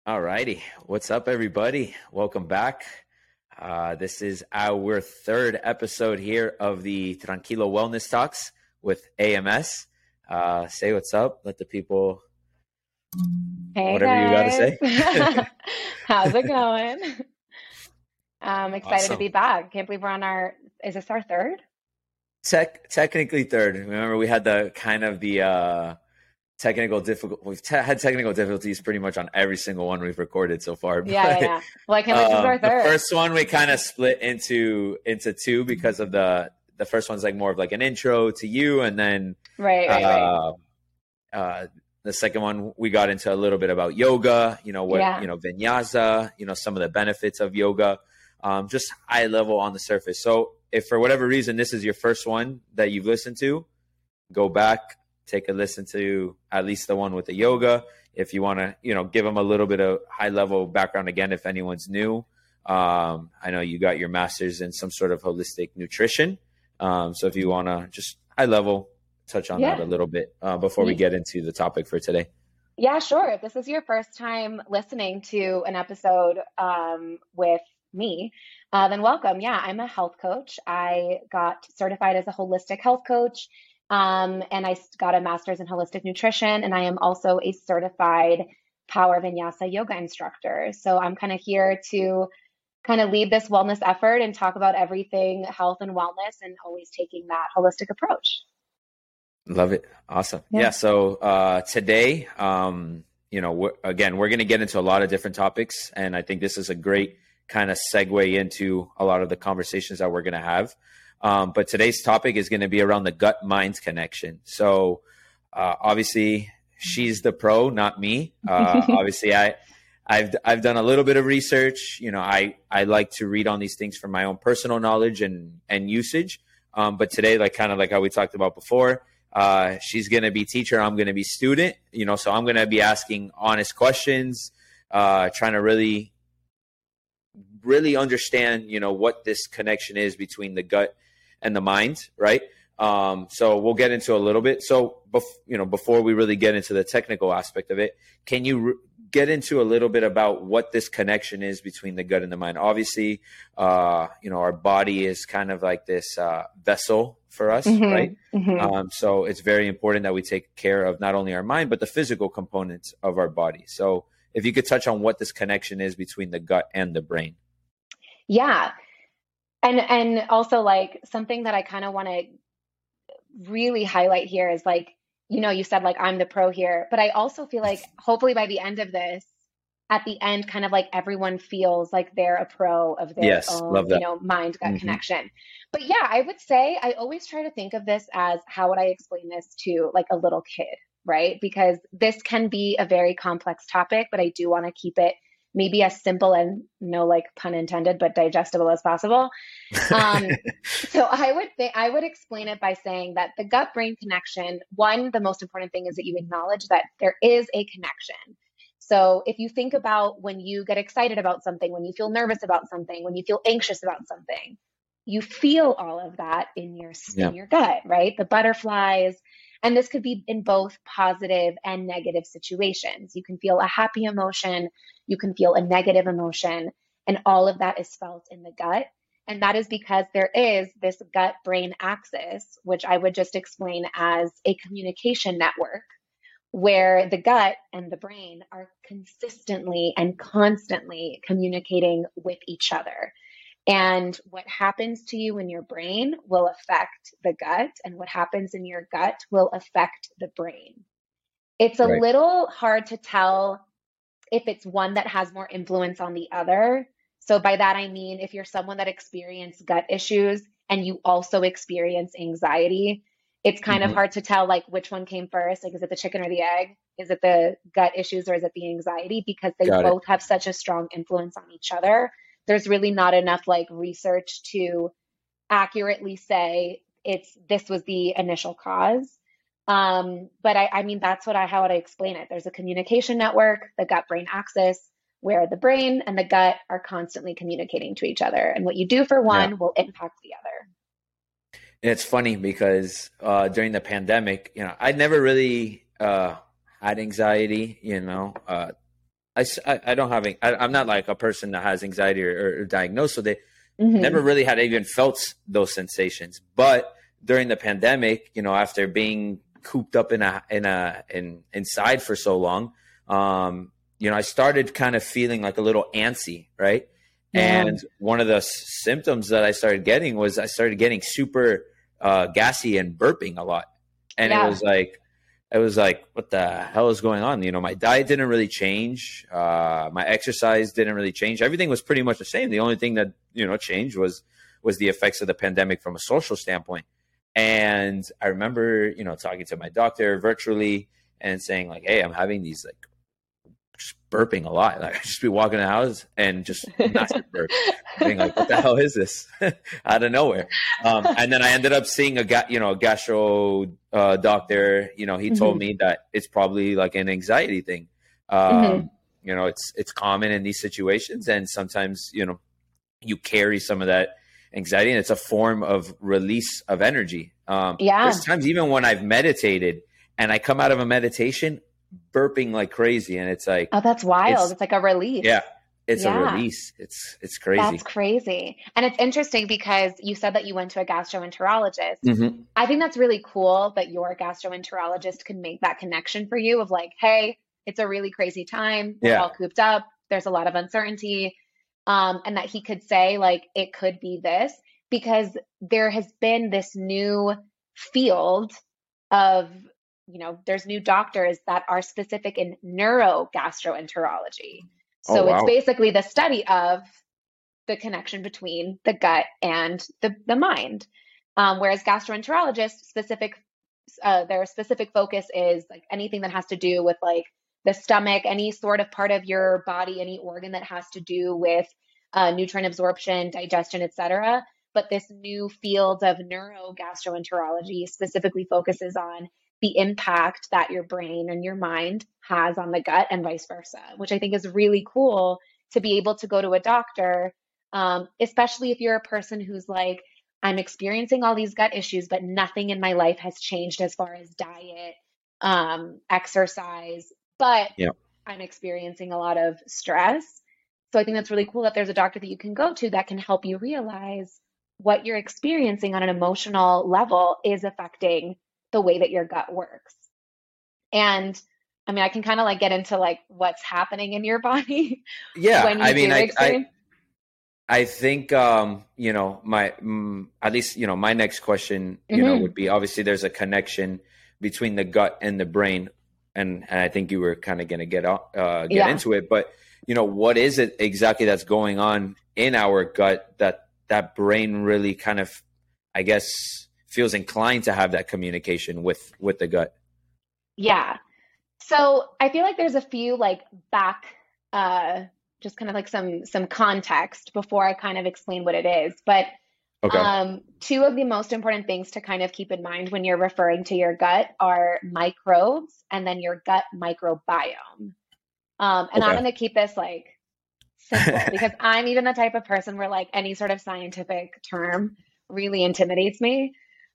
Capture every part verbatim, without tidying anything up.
All righty. What's up, everybody? Welcome back. Uh, this is our third episode here of the Tranquilo Wellness Talks with A M S. Uh, say what's up. Let the people, Hey whatever you got to guys. say. How's it going? I'm excited to Awesome. be back. Can't believe we're on our, is this our third? Tech, technically third. Remember, we had the kind of the uh, technical difficult. We've te- had technical difficulties pretty much on every single one we've recorded so far. Yeah, yeah, But yeah. Well, I can't believe this is um, our the third. first one we kind of split into into two because of the the first one's like more of like an intro to you, and then Right, right, right. uh, uh, the second one we got into a little bit about yoga. You know what Yeah. you know vinyasa. You know some of the benefits of yoga. Um, just high level on the surface. So if for whatever reason this is your first one that you've listened to, go back, take a listen to at least the one with the yoga. If you want to, you know, give them a little bit of high level background again, if anyone's new. Um, I know you got your master's in some sort of holistic nutrition. Um, so if you want to just high level touch on that Yeah. a little bit uh, before we Ye- get into the topic for today. Yeah, sure. If this is your first time listening to an episode um, with me, uh, then welcome. Yeah, I'm a health coach. I got certified as a holistic health coach, um, and I s- got a master's in holistic nutrition, and I am also a certified Power Vinyasa yoga instructor. So I'm kind of here to kind of lead this wellness effort and talk about everything health and wellness, and always taking that holistic approach. Love it. Awesome. Yeah. Yeah. So uh, today, um, you know, we're, again, we're going to get into a lot of different topics. And I think this is a great kind of segue into a lot of the conversations that we're going to have. Um, but today's topic is going to be around the gut mind connection. So uh, obviously, she's the pro, not me. Uh, obviously, I. I've I've done a little bit of research. You know, I, I like to read on these things for my own personal knowledge and and usage. Um, but today, like kind of like how we talked about before, uh, she's going to be teacher. I'm going to be student, you know, so I'm going to be asking honest questions, uh, trying to really, really understand, you know, what this connection is between the gut and the mind. Right. Um, so we'll get into a little bit. So, bef- you know, before we really get into the technical aspect of it, can you re- get into a little bit about what this connection is between the gut and the mind? Obviously, uh, you know, our body is kind of like this uh, vessel for us, right? hmm hmm Um, so it's very important that we take care of not only our mind, but the physical components of our body. So if you could touch on what this connection is between the gut and the brain. Yeah. And and also like something that I kind of want to really highlight here is like, you know, you said like I'm the pro here, but I also feel like hopefully by the end of this, at the end, kind of like everyone feels like they're a pro of their Yes, own, love you that. know, mind gut Hmm. connection. But yeah, I would say I always try to think of this as how would I explain this to like a little kid, right? Because this can be a very complex topic, but I do want to keep it maybe as simple and no like pun intended, but digestible as possible. Um, so I would think I would explain it by saying that the gut brain connection, one, the most important thing is that you acknowledge that there is a connection. So if you think about when you get excited about something, when you feel nervous about something, when you feel anxious about something, you feel all of that in your Yeah, in your gut, right? The butterflies, and this could be in both positive and negative situations. You can feel a happy emotion, you can feel a negative emotion, and all of that is felt in the gut. And that is because there is this gut brain axis, which I would just explain as a communication network where the gut and the brain are consistently and constantly communicating with each other. And what happens to you in your brain will affect the gut, and what happens in your gut will affect the brain. It's a right. little hard to tell if it's one that has more influence on the other. So by that I mean if you're someone that experienced gut issues and you also experience anxiety, it's kind of Hmm. hard to tell like which one came first. Like, is it the chicken or the egg? Is it the gut issues or is it the anxiety? Because they Got it. both have such a strong influence on each other. There's really not enough like research to accurately say it's this was the initial cause. Um, but I, I mean, that's what I, how would I explain it? There's a communication network, the gut brain axis, where the brain and the gut are constantly communicating to each other. And what you do for Yeah. one will impact the other. And it's funny because uh, during the pandemic, you know, I never really uh, had anxiety, you know, uh, I, s- I- I don't have, I, I'm not like a person that has anxiety or, or diagnosed. So they Mm-hmm. never really had even felt those sensations. But during the pandemic, you know, after being cooped up in a, in a, in inside for so long, um, you know, I started kind of feeling like a little antsy, right? Yeah. And one of the s- symptoms that I started getting was I started getting super uh, gassy and burping a lot. And it Yeah. was like, it was like, what the hell is going on? You know, my diet didn't really change. Uh, my exercise didn't really change. Everything was pretty much the same. The only thing that, you know, changed was, was the effects of the pandemic from a social standpoint. And I remember, you know, talking to my doctor virtually and saying like, hey, I'm having these like just burping a lot. Like I just be walking the house and just massive burp, being like, "What the hell is this?" out of nowhere. Um, and then I ended up seeing a ga- you know a gastro uh, doctor. You know, he told Mm-hmm. me that it's probably like an anxiety thing. Mm-hmm. Um, you know, it's it's common in these situations, and sometimes you know you carry some of that anxiety, and it's a form of release of energy. Um, there's Yeah. times even when I've meditated and I come out of a meditation burping like crazy, and it's like Oh, that's wild. it's It's like a release. yeah, it's a Yeah. release. It's it's That's crazy. crazy. And it's interesting because you said that you went to a gastroenterologist. Hmm. I think that's really cool that your gastroenterologist can make that connection for you of like, hey, it's a really crazy time. We're Yeah. all cooped up. There's a lot of uncertainty. Um, and that he could say, like, it could be this, because there has been this new field of, you know, there's new doctors that are specific in neurogastroenterology. Oh So it's wow. basically the study of the connection between the gut and the, the mind. Um, whereas gastroenterologists specific, uh, their specific focus is like anything that has to do with like the stomach, any sort of part of your body, any organ that has to do with uh, nutrient absorption, digestion, et cetera. But this new field of neurogastroenterology specifically focuses on the impact that your brain and your mind has on the gut and vice versa, which I think is really cool to be able to go to a doctor, um, especially if you're a person who's like, I'm experiencing all these gut issues, but nothing in my life has changed as far as diet, um, exercise, but Yeah. I'm experiencing a lot of stress. So I think that's really cool that there's a doctor that you can go to that can help you realize what you're experiencing on an emotional level is affecting the way that your gut works. And I mean, I can kind of like get into like what's happening in your body Yeah. when I you mean, do I I experience. I think um, you know my mm, at least you know my next question you know would Hmm. be obviously there's a connection between the gut and the brain, and, and I think you were kind of going to get out- uh, get Yeah. into it, but you know what is it exactly that's going on in our gut that that brain really kind of I guess feels inclined to have that communication with with the gut. Yeah. So I feel like there's a few like back, uh, just kind of like some some context before I kind of explain what it is. But Okay. um, two of the most important things to kind of keep in mind when you're referring to your gut are microbes and then your gut microbiome. Um, and I'm Okay. going to keep this like simple because I'm even the type of person where like any sort of scientific term really intimidates me.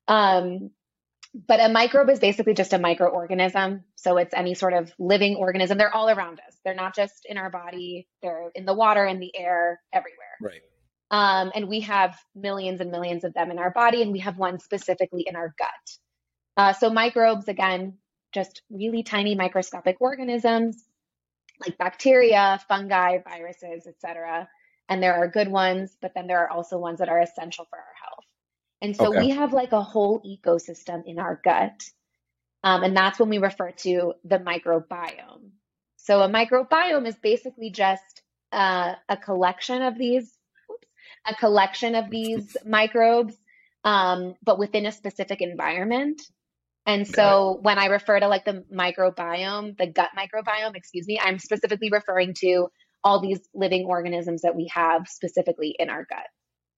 Um, but a microbe is basically just a microorganism. So it's any sort of living organism. They're all around us. They're not just in our body, they're in the water, in the air, everywhere. Right. Um, and we have millions and millions of them in our body, and we have one specifically in our gut. Uh, so microbes, again, just really tiny microscopic organisms like bacteria, fungi, viruses, et cetera. And there are good ones, but then there are also ones that are essential for our health. And so Okay. we have like a whole ecosystem in our gut. Um, and that's when we refer to the microbiome. So a microbiome is basically just uh, a collection of these, oops, a collection of these microbes, um, but within a specific environment. And Got it. so when I refer to like the microbiome, the gut microbiome, excuse me, I'm specifically referring to all these living organisms that we have specifically in our gut.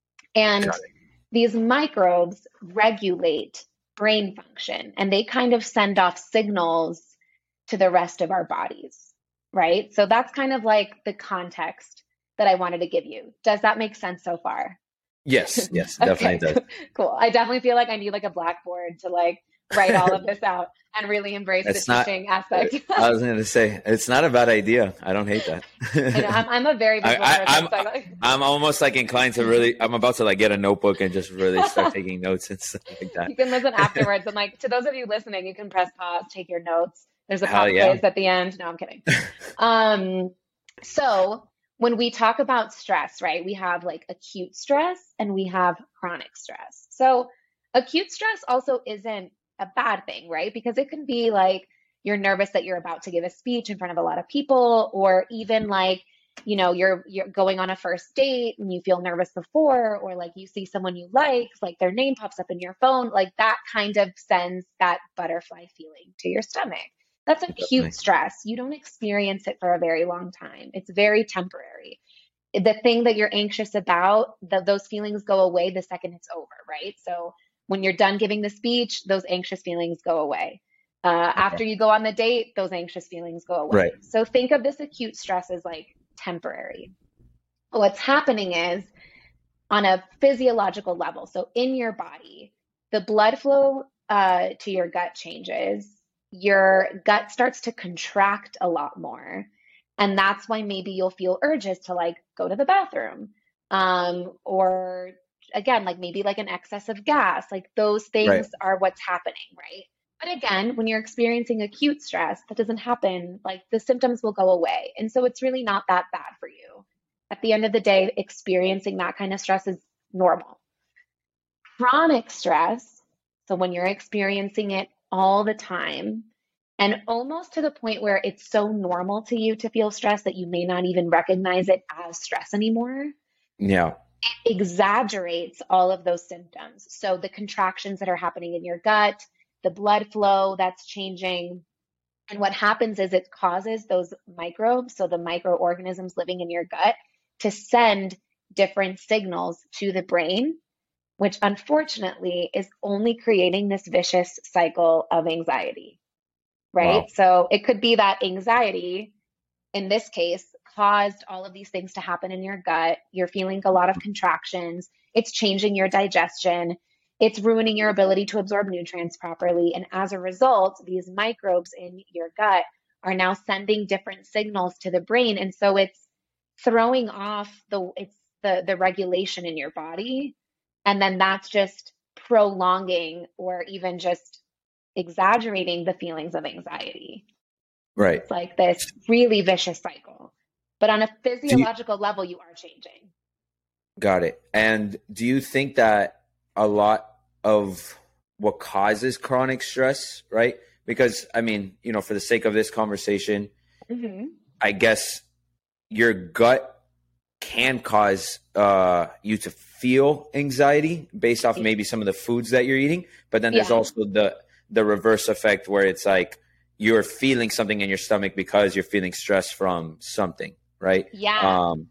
And Got it. these microbes regulate brain function and they kind of send off signals to the rest of our bodies, right? So that's kind of like the context that I wanted to give you. Does that make sense so far? Yes. Yes. Definitely Okay, does. cool. I definitely feel like I need like a blackboard to like write all of this out and really embrace It's the not, teaching aspect. I was going to say, it's not a bad idea. I don't hate that. I know, I'm, I'm a very I, visual I, person. I'm, So I like, I'm almost like inclined to really, I'm about to like get a notebook and just really start taking notes and stuff like that. you can listen afterwards. And like, to those of you listening, you can press pause, take your notes. There's a Hell pop yeah. quiz at the end. No, I'm kidding. Um, so when we talk about stress, right, we have like acute stress and we have chronic stress. So acute stress also isn't a bad thing, right? Because it can be like you're nervous that you're about to give a speech in front of a lot of people, or even like, you know, you're you're going on a first date and you feel nervous before, or like you see someone you like, like their name pops up in your phone, like that kind of sends that butterfly feeling to your stomach. That's acute Definitely. stress. You don't experience it for a very long time. It's very temporary. The thing that you're anxious about, the, those feelings go away the second it's over, right? So when you're done giving the speech, those anxious feelings go away. Uh, Okay. After you go on the date, those anxious feelings go away. Right. So think of this acute stress as like temporary. What's happening is on a physiological level, so in your body, the blood flow uh, to your gut changes. Your gut starts to contract a lot more. And that's why maybe you'll feel urges to like go to the bathroom. Um, or again, like maybe like an excess of gas, like those things Right. are what's happening, right? But again, when you're experiencing acute stress, that doesn't happen. Like the symptoms will go away. And so it's really not that bad for you. At the end of the day, experiencing that kind of stress is normal. Chronic stress, so when you're experiencing it all the time, and almost to the point where it's so normal to you to feel stress that you may not even recognize it as stress anymore, Yeah. exaggerates all of those symptoms. So the contractions that are happening in your gut, the blood flow that's changing. And what happens is it causes those microbes, so the microorganisms living in your gut, to send different signals to the brain, which unfortunately is only creating this vicious cycle of anxiety, right? Wow. So it could be that anxiety, in this case, caused all of these things to happen in your gut. You're feeling a lot of contractions. It's changing your digestion. It's ruining your ability to absorb nutrients properly. And as a result, these microbes in your gut are now sending different signals to the brain. And so it's throwing off the it's the the regulation in your body. And then that's just prolonging or even just exaggerating the feelings of anxiety. Right. It's like this really vicious cycle. But on a Do you, physiological level, you are changing. got it. And do you think that a lot of what causes chronic stress, right? Because, I mean, you know, for the sake of this conversation, Mm-hmm. I guess your gut can cause uh, you to feel anxiety based off maybe some of the foods that you're eating. But then there's Yeah. also the the reverse effect where it's like you're feeling something in your stomach because you're feeling stress from something, right? Yeah. Um,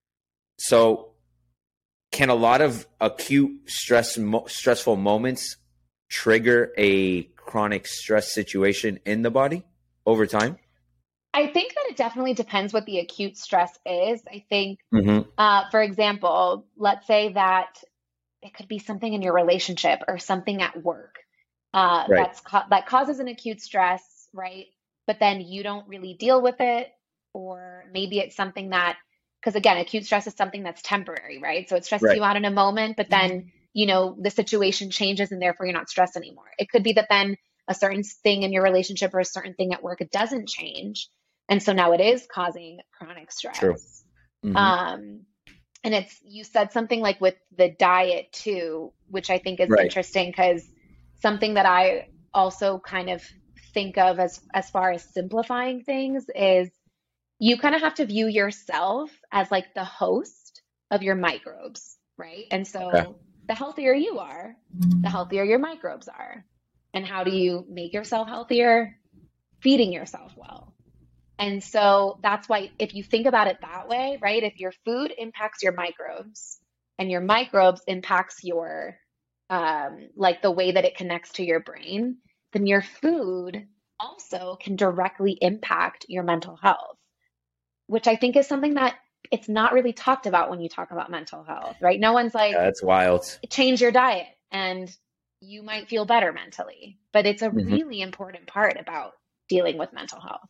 so can a lot of acute stress mo- stressful moments trigger a chronic stress situation in the body over time? I think that it definitely depends what the acute stress is. I think, Mm-hmm. uh, for example, let's say that it could be something in your relationship or something at work uh, Right. that's ca- that causes an acute stress, right? But then you don't really deal with it, or maybe it's something that, because again, acute stress is something that's temporary, right? So it stresses Right. you out in a moment, but then you know the situation changes, and therefore you're not stressed anymore. It could be that then a certain thing in your relationship or a certain thing at work, it doesn't change, and so now it is causing chronic stress. True. Mm-hmm. Um, and it's, you said something like with the diet too, which I think is Right. interesting, because something that I also kind of think of as as far as simplifying things is you kind of have to view yourself as like the host of your microbes, right? And so Okay. the healthier you are, the healthier your microbes are. And how do you make yourself healthier? Feeding yourself well. And so that's why, if you think about it that way, right? If your food impacts your microbes and your microbes impacts your, um, like the way that it connects to your brain, then your food also can directly impact your mental health, which I think is something that it's not really talked about when you talk about mental health, right? No one's like, Yeah, that's wild. change your diet and you might feel better mentally. But it's a Hmm. really important part about dealing with mental health.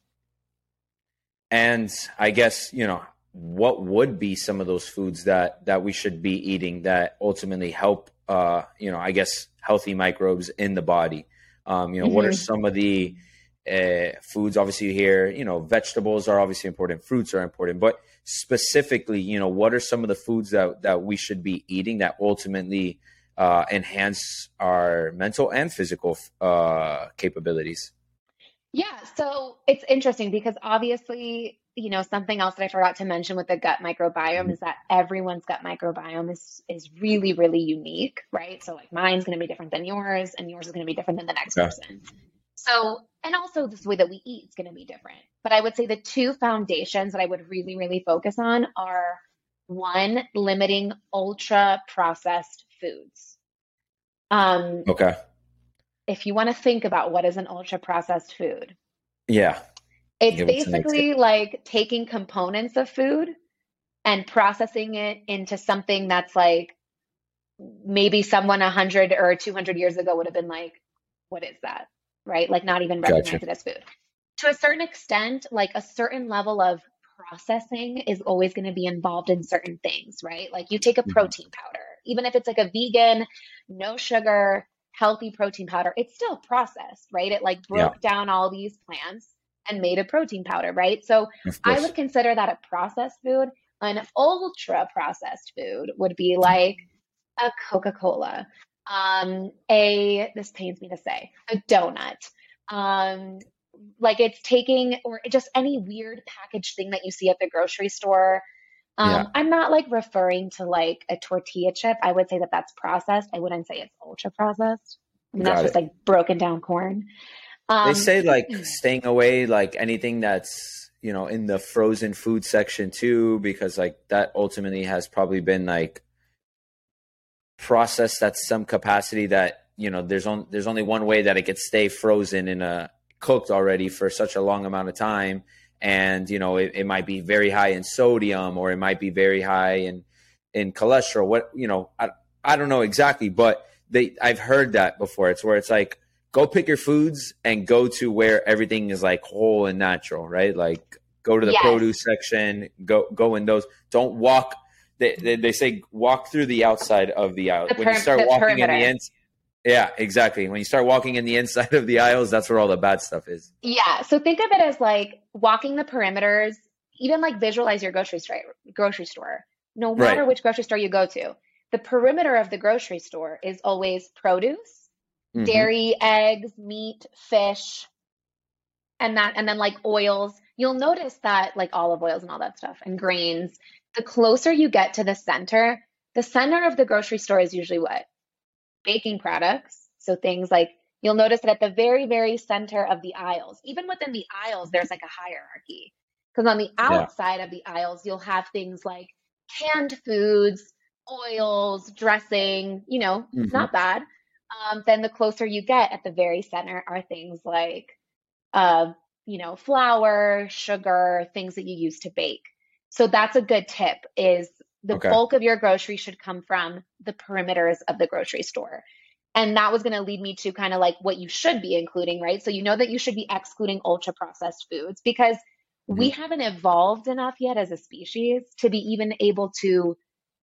And I guess, you know, what would be some of those foods that that we should be eating that ultimately help, uh, you know, I guess healthy microbes in the body? Um, you know, what are Hmm. some of the uh, foods? Obviously, here, you know, vegetables are obviously important, fruits are important, but specifically, you know, what are some of the foods that that we should be eating that ultimately uh, enhance our mental and physical uh, capabilities? Yeah, so it's interesting because obviously, you know, something else that I forgot to mention with the gut microbiome Mhm. is that everyone's gut microbiome is is really, really unique, right? So like mine's going to be different than yours, and yours is going to be different than the next Okay. person. So, and also this way that we eat is going to be different. But I would say the two foundations that I would really, really focus on are one, limiting ultra processed foods. Um, Okay. if you want to think about what is an ultra processed food, Yeah. it's Give us an example. basically like taking components of food and processing it into something that's like maybe someone one hundred or two hundred years ago would have been like, what is that? Right? Like not even Gotcha. recognize it as food. To a certain extent, like a certain level of processing is always going to be involved in certain things, right? Like you take a Mhm. protein powder, even if it's like a vegan, no sugar, healthy protein powder, it's still processed, right? It like Yeah, broke down all these plants and made a protein powder, right? So of I course. would consider that a processed food. An ultra processed food would be like a Coca-Cola, um, a, this pains me to say, a donut. Um, like it's taking, or just any weird packaged thing that you see at the grocery store. Yeah, Um, I'm not like referring to like a tortilla chip. I would say that that's processed. I wouldn't say it's ultra processed. I mean, that's got just it. like broken down corn. They Um, say like staying away, like anything that's, you know, in the frozen food section too, because like that ultimately has probably been like processed at some capacity that, you know, there's on there's only one way that it could stay frozen in a cooked already for such a long amount of time. And, you know, it, it might be very high in sodium or it might be very high in in cholesterol. What, you know, I I don't know exactly, but they I've heard that before. It's where it's like go pick your foods and go to where everything is like whole and natural, right? Like go to the yes, produce section, go go in those. Don't walk they, they, they say walk through the outside of the aisle. the When you per start the walking in the perimeter. end, yeah, exactly. When you start walking in the inside of the aisles, that's where all the bad stuff is. Yeah, so think of it as like walking the perimeters, even like visualize your grocery store, grocery store. No Right. matter which grocery store you go to, the perimeter of the grocery store is always produce, Hmm. dairy, eggs, meat, fish, and that, and then like oils. You'll notice that like olive oils and all that stuff and grains, the closer you get to the center, the center of the grocery store is usually what? Baking products. So things like you'll notice that at the very, very center of the aisles, even within the aisles, there's like a hierarchy. Because on the Yeah. outside of the aisles, you'll have things like canned foods, oils, dressing, you know, Hmm. not bad. Um, then the closer you get at the very center are things like, uh, you know, flour, sugar, things that you use to bake. So that's a good tip is the Okay. bulk of your groceries should come from the perimeters of the grocery store. And that was going to lead me to kind of like what you should be including, right? So you know that you should be excluding ultra processed foods because we Hmm. haven't evolved enough yet as a species to be even able to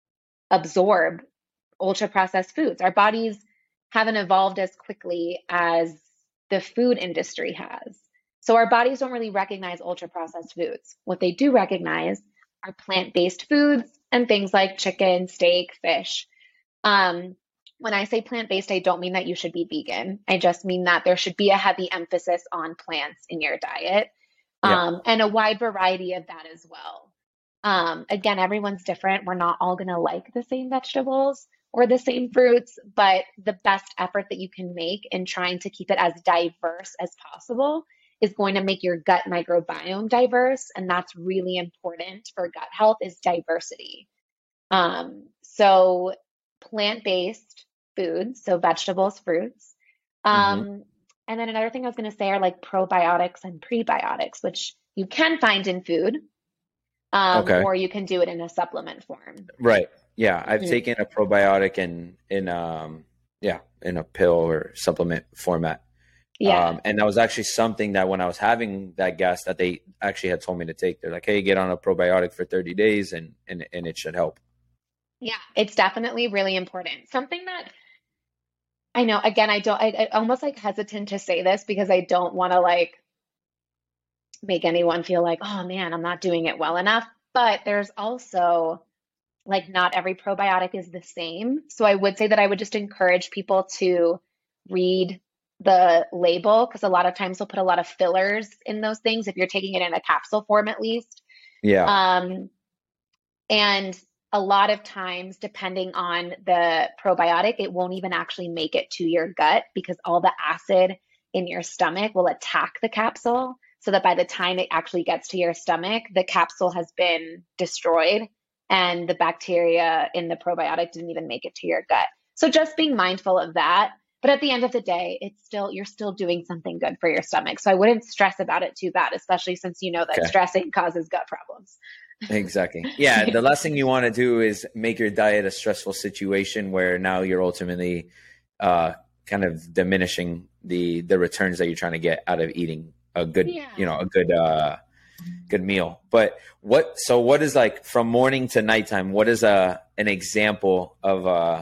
absorb ultra processed foods. Our bodies haven't evolved as quickly as the food industry has. So our bodies don't really recognize ultra processed foods. What they do recognize are plant based foods and things like chicken, steak, fish. Um, when I say plant based, I don't mean that you should be vegan. I just mean that there should be a heavy emphasis on plants in your diet, Yeah. um, and a wide variety of that as well. Um, again, everyone's different. We're not all going to like the same vegetables or the same fruits, but the best effort that you can make in trying to keep it as diverse as possible is going to make your gut microbiome diverse. And that's really important for gut health is diversity. Um, so plant-based foods, so vegetables, fruits. Hmm. Um, and then another thing I was going to say are like probiotics and prebiotics, which you can find in food, um, Okay. or you can do it in a supplement form. Right. Yeah. I've Mhm. taken a probiotic and in um yeah. in a pill or supplement format. Yeah. Um, and that was actually something that when I was having that gas that they actually had told me to take. They're like, hey, get on a probiotic for thirty days and, and, and it should help. Yeah, it's definitely really important. Something that I know, again, I don't, I, I almost like hesitant to say this because I don't want to like make anyone feel like, oh man, I'm not doing it well enough. But there's also like not every probiotic is the same. So I would say that I would just encourage people to read the label because a lot of times they'll put a lot of fillers in those things if you're taking it in a capsule form at least. Yeah. Um, and a lot of times, depending on the probiotic, it won't even actually make it to your gut because all the acid in your stomach will attack the capsule. So that by the time it actually gets to your stomach, the capsule has been destroyed and the bacteria in the probiotic didn't even make it to your gut. So just being mindful of that. But at the end of the day, it's still, you're still doing something good for your stomach. So I wouldn't stress about it too bad, especially since you know that Okay. stressing causes gut problems. Exactly. Yeah. The last thing you want to do is make your diet a stressful situation where now you're ultimately uh, kind of diminishing the, the returns that you're trying to get out of eating a good, Yeah. you know, a good, uh, good meal. But what, so what is like from morning to nighttime, what is a, an example of, uh,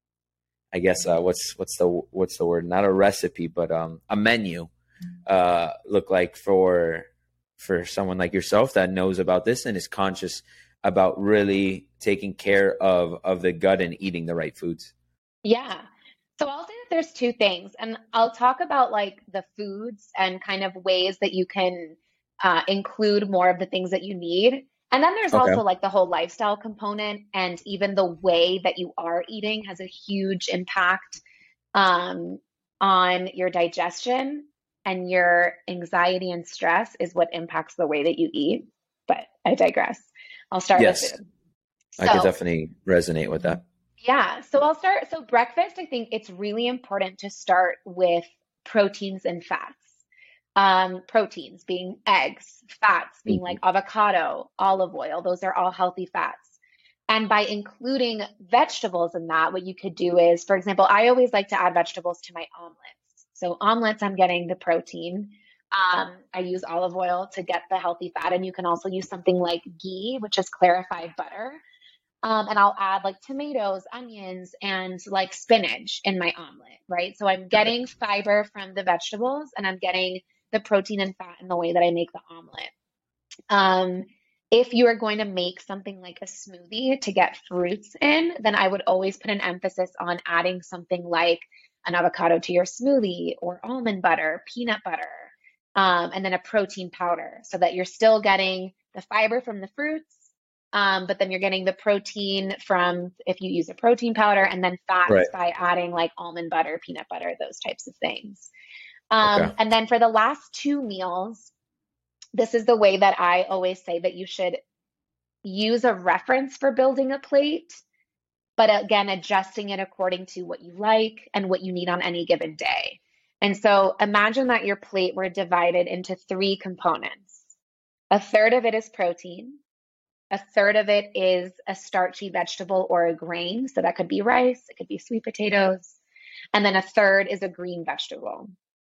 I guess, uh, what's, what's the, what's the word? Not a recipe, but, um, a menu, uh, look like for, for someone like yourself that knows about this and is conscious about really taking care of, of the gut and eating the right foods? Yeah. So I'll say that there's two things, and I'll talk about like the foods and kind of ways that you can uh, include more of the things that you need. And then there's Okay. also like the whole lifestyle component, and even the way that you are eating has a huge impact um, on your digestion, and your anxiety and stress is what impacts the way that you eat. But I digress. I'll start with Yes. food. I could So, definitely resonate with that. yeah, so I'll start. So, breakfast, I think it's really important to start with proteins and fats. Um, proteins being eggs, fats being like Mhm. avocado, olive oil, those are all healthy fats. And by including vegetables in that, what you could do is, for example, I always like to add vegetables to my omelets. So, omelets, I'm getting the protein. Um, I use olive oil to get the healthy fat, and you can also use something like ghee, which is clarified butter. Um, and I'll add like tomatoes, onions, and like spinach in my omelet, right? So I'm Got it. getting fiber from the vegetables and I'm getting the protein and fat in the way that I make the omelet. Um, if you are going to make something like a smoothie to get fruits in, then I would always put an emphasis on adding something like an avocado to your smoothie or almond butter, peanut butter, um, and then a protein powder so that you're still getting the fiber from the fruits, um, but then you're getting the protein from if you use a protein powder, and then Right. fats by adding like almond butter, peanut butter, those types of things. Okay. Um, and then for the last two meals, this is the way that I always say that you should use a reference for building a plate, but again, adjusting it according to what you like and what you need on any given day. And so imagine that your plate were divided into three components. A third of it is protein. A third of it is a starchy vegetable or a grain. So that could be rice, it could be sweet potatoes. And then a third is a green vegetable.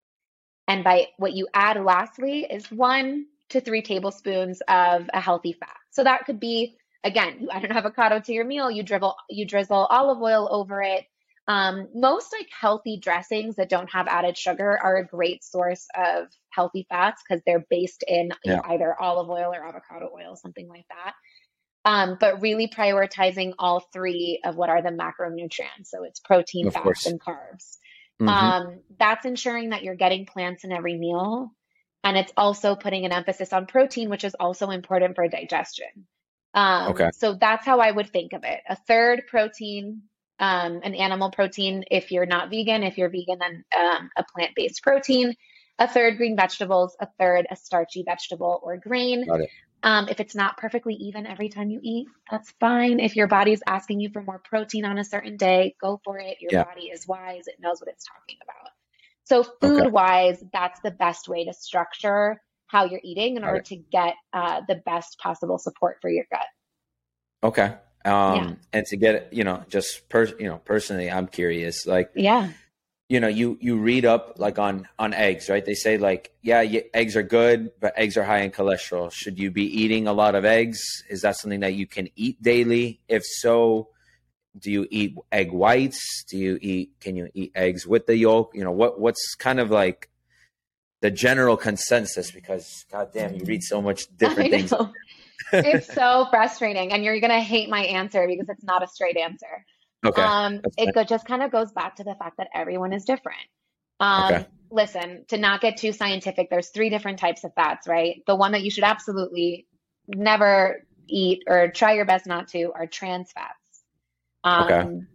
And by what you add lastly is one to three tablespoons of a healthy fat. So that could be, again, you add an avocado to your meal, you drizzle, you drizzle olive oil over it. Um, most like healthy dressings that don't have added sugar are a great source of healthy fats because they're based in Yeah. either olive oil or avocado oil, something like that. Um, but really prioritizing all three of what are the macronutrients. So it's protein, Of fats, course. and carbs. Hmm. Um, that's ensuring that you're getting plants in every meal. And it's also putting an emphasis on protein, which is also important for digestion. Um, Okay. so that's how I would think of it. A third protein, um, an animal protein if you're not vegan. If you're vegan, then um, a plant-based protein. A third green vegetables, a third a starchy vegetable or grain. Got it. Um, if it's not perfectly even every time you eat, that's fine. If your body's asking you for more protein on a certain day, go for it. Your Yeah. body is wise. It knows what it's talking about. So Okay. food wise, that's the best way to structure how you're eating in Got order it. to get uh, the best possible support for your gut. Okay. Yeah. Um, and to get, you know, just per, you know, personally, I'm curious, like, Yeah. you know, you, you read up like on, on eggs, right? They say like, yeah, yeah, eggs are good, but eggs are high in cholesterol. Should you be eating a lot of eggs? Is that something that you can eat daily? If so, do you eat egg whites? Do you eat, can you eat eggs with the yolk? You know, what, what's kind of like the general consensus? Because goddamn, you read so much I different things. know. It's so frustrating. And you're going to hate my answer because it's not a straight answer. Okay. Um, That's it fine. go- just kind of goes back to the fact that everyone is different. Okay. Um, listen, to not get too scientific, there's three different types of fats, right? The one that you should absolutely never eat or try your best not to are trans fats. Okay. Um,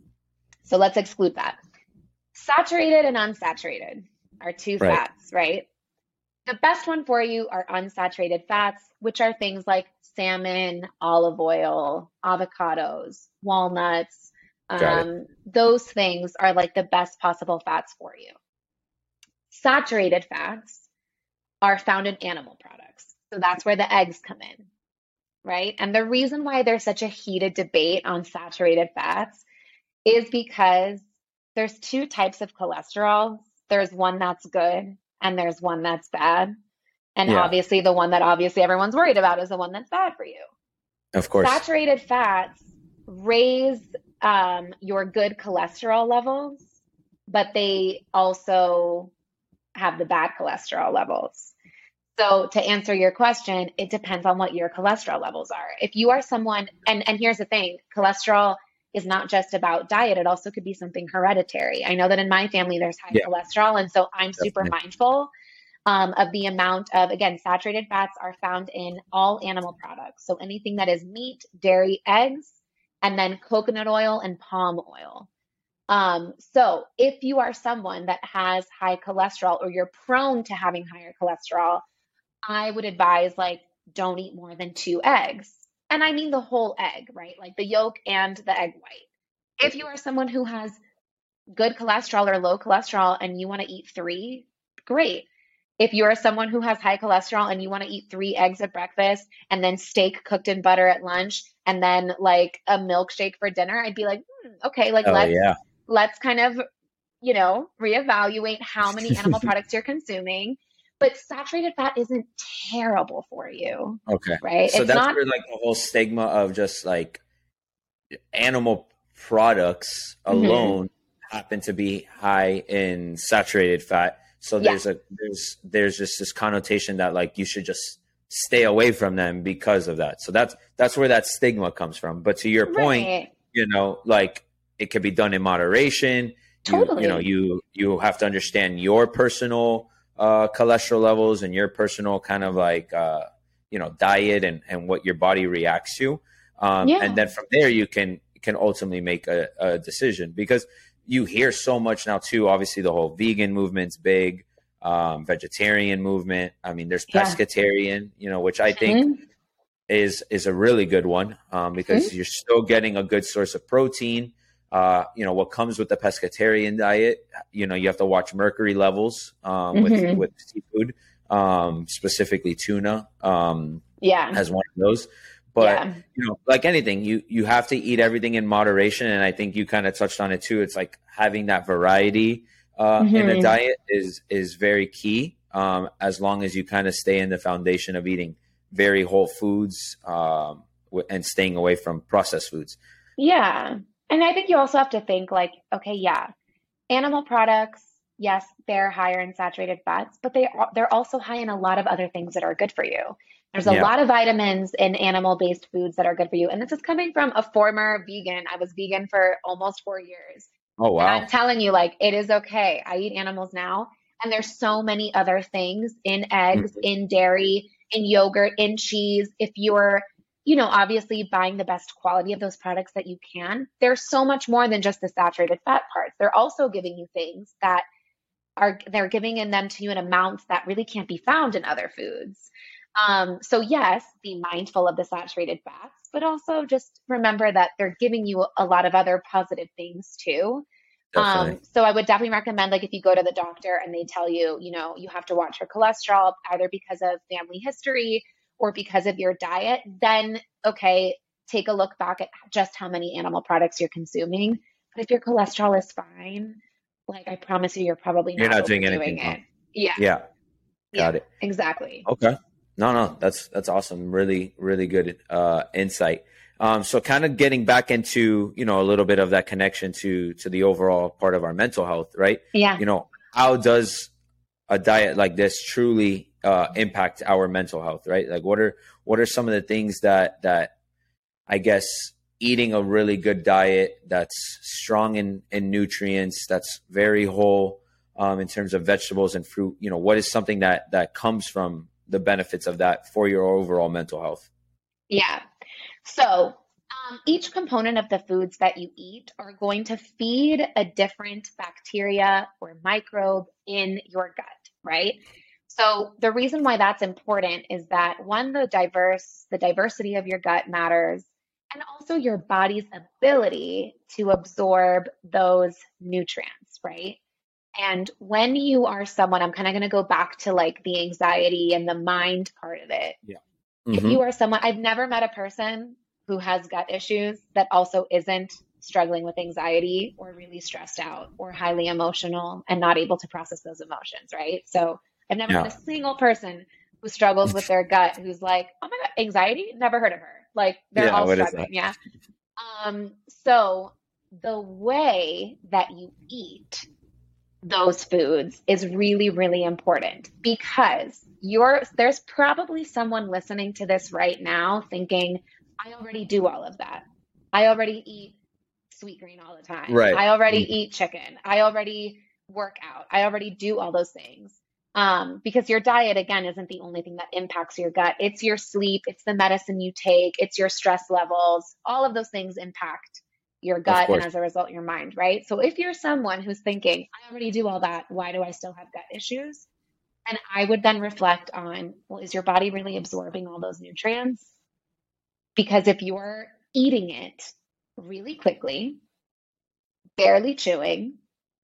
so let's exclude that. Saturated and unsaturated are two Right. fats, right? The best one for you are unsaturated fats, which are things like salmon, olive oil, avocados, walnuts. Got it. Um, those things are like the best possible fats for you. Saturated fats are found in animal products. So that's where the eggs come in, right? And the reason why there's such a heated debate on saturated fats is because there's two types of cholesterol. There's one that's good and there's one that's bad. And Yeah, obviously, the one that obviously everyone's worried about is the one that's bad for you. of course. Saturated fats raise um, your good cholesterol levels, but they also have the bad cholesterol levels. So to answer your question, it depends on what your cholesterol levels are. If you are someone, and and here's the thing, cholesterol is not just about diet, it also could be something hereditary. I know that in my family there's high Yeah, cholesterol, and so I'm super definitely. mindful um, of the amount of, again, saturated fats are found in all animal products. So anything that is meat, dairy, eggs, and then coconut oil and palm oil. Um, so if you are someone that has high cholesterol or you're prone to having higher cholesterol, I would advise like don't eat more than two eggs. And I mean the whole egg, right? Like the yolk and the egg white. If you are someone who has good cholesterol or low cholesterol and you want to eat three, great. If you're someone who has high cholesterol and you want to eat three eggs at breakfast and then steak cooked in butter at lunch and then like a milkshake for dinner, I'd be like, hmm, okay, like Oh let's yeah. let's kind of, you know, reevaluate how many animal products you're consuming. But saturated fat isn't terrible for you, Okay. right? So It's that's not. where like the whole stigma of just like animal products Mhm. alone happen to be high in saturated fat. So Yeah, there's a there's there's just this connotation that like you should just stay away from them because of that. So that's that's where that stigma comes from. But to your point, right. you know, like it could be done in moderation. You you know, Totally. you you have to understand your personal uh cholesterol levels and your personal kind of like uh you know, diet and and what your body reacts to. Um and Yeah. then from there you can can ultimately make a, a decision because you hear so much now too. Obviously, the whole vegan movement's big, um, vegetarian movement. I mean, there's Yeah. pescatarian, you know, which I think Mhm. is is a really good one um, Mhm. because you're still getting a good source of protein. Uh, you know what comes with the pescatarian diet. You know you have to watch mercury levels um, with Mhm. with seafood, um, specifically tuna. Um, Yeah. as one of those. But Yeah. you know, like anything, you you have to eat everything in moderation, and I think you kind of touched on it too. It's like having that variety uh, in a Mhm. diet is is very key. Um, as long as you kind of stay in the foundation of eating very whole foods um, w- and staying away from processed foods. Yeah. And I think you also have to think like, okay, yeah, animal products, yes, they're higher in saturated fats, but they are, they're also high in a lot of other things that are good for you. There's a Yeah. lot of vitamins in animal-based foods that are good for you. And this is coming from a former vegan. I was vegan for almost four years. Oh And I'm wow. telling you, like, it is okay. I eat animals now. And there's so many other things in eggs, Mhm. in dairy, in yogurt, in cheese. If you're, you know, obviously buying the best quality of those products that you can, there's so much more than just the saturated fat parts. They're also giving you things that are, they're giving in them to you in amounts that really can't be found in other foods. Um, so yes, be mindful of the saturated fats, but also just remember that they're giving you a lot of other positive things too. Definitely. Um, so I would definitely recommend, like, if you go to the doctor and they tell you, you know, you have to watch your cholesterol either because of family history or because of your diet, then okay, take a look back at just how many animal products you're consuming. But if your cholesterol is fine, like I promise you, you're probably You're not not doing overdoing anything it. wrong. Yeah. Yeah. Yeah, Got it. exactly. Okay. No, no, that's that's awesome. Really, really good uh, insight. Um, so, kind of getting back into you know a little bit of that connection to to the overall part of our mental health, right? Yeah. You know, how does a diet like this truly uh, impact our mental health, right? Like, what are what are some of the things that that I guess eating a really good diet that's strong in in nutrients, that's very whole um, in terms of vegetables and fruit. You know, what is something that that comes from the benefits of that for your overall mental health? Yeah. So um, each component of the foods that you eat are going to feed a different bacteria or microbe in your gut, right? So the reason why that's important is that one, the diverse, the diversity of your gut matters, and also your body's ability to absorb those nutrients, right? And when you are someone, I'm kind of going to go back to like the anxiety and the mind part of it. Yeah. If Mm-hmm. you are someone, I've never met a person who has gut issues that also isn't struggling with anxiety or really stressed out or highly emotional and not able to process those emotions, right? So I've never met Yeah. a single person who struggles with their gut who's like, oh my God, anxiety? Never heard of her. Like they're Yeah. all What is that? struggling. Yeah. Um, so the way that you eat those foods is really, really important because you're there's probably someone listening to this right now thinking, I already do all of that. I already eat sweet green all the time. Right. I already Mhm. eat chicken. I already work out. I already do all those things. Um, because your diet, again, isn't the only thing that impacts your gut. It's your sleep, it's the medicine you take, it's your stress levels. All of those things impact your Of gut and course. as a result, your mind, right? So if you're someone who's thinking, I already do all that, why do I still have gut issues? And I would then reflect on, well, is your body really absorbing all those nutrients? Because if you're eating it really quickly, barely chewing,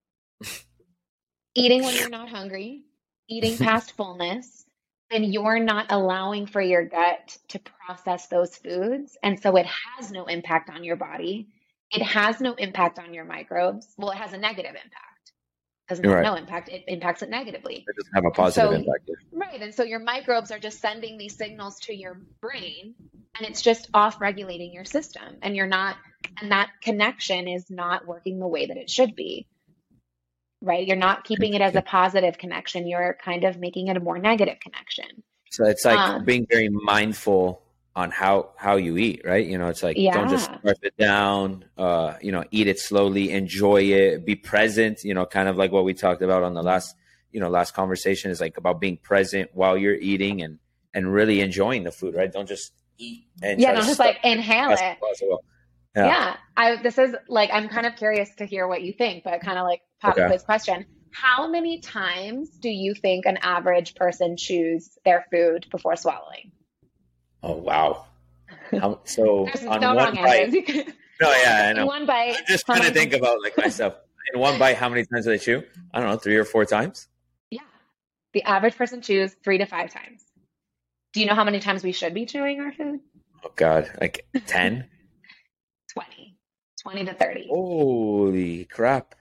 eating when you're not hungry, eating past fullness, then you're not allowing for your gut to process those foods. And so it has no impact on your body. It has no impact on your microbes. Well, it has a negative impact. It doesn't You're have right. no impact. It impacts it negatively. It doesn't have a And positive so, impact. There. right. And so your microbes are just sending these signals to your brain and it's just off regulating your system. And you're not, and that connection is not working the way that it should be. Right? You're not keeping it as a Interesting. positive connection. You're kind of making it a more negative connection. So it's like Um, being very mindful on how how you eat, right? You know, it's like don't just yeah. scarf it down. Uh, you know, eat it slowly, enjoy it, be present. You know, kind of like what we talked about on the last you know last conversation is like about being present while you're eating and and really enjoying the food, right? Don't just eat and Yeah, try to don't just stuff like inhale as it. possible. Yeah. Yeah. I this is like I'm kind of curious to hear what you think, but kind of like pop Okay. quiz question. How many times do you think an average person chews their food before swallowing? Oh wow. How, so There's on no one wrong bite. answers. You can- No, yeah, I In know. one bite, I'm just how trying to many think times? about like myself. In one bite, how many times do they chew? I don't know, three or four times. Yeah. The average person chews three to five times. Do you know how many times we should be chewing our food? Oh God, like ten. twenty. twenty to thirty. Holy crap!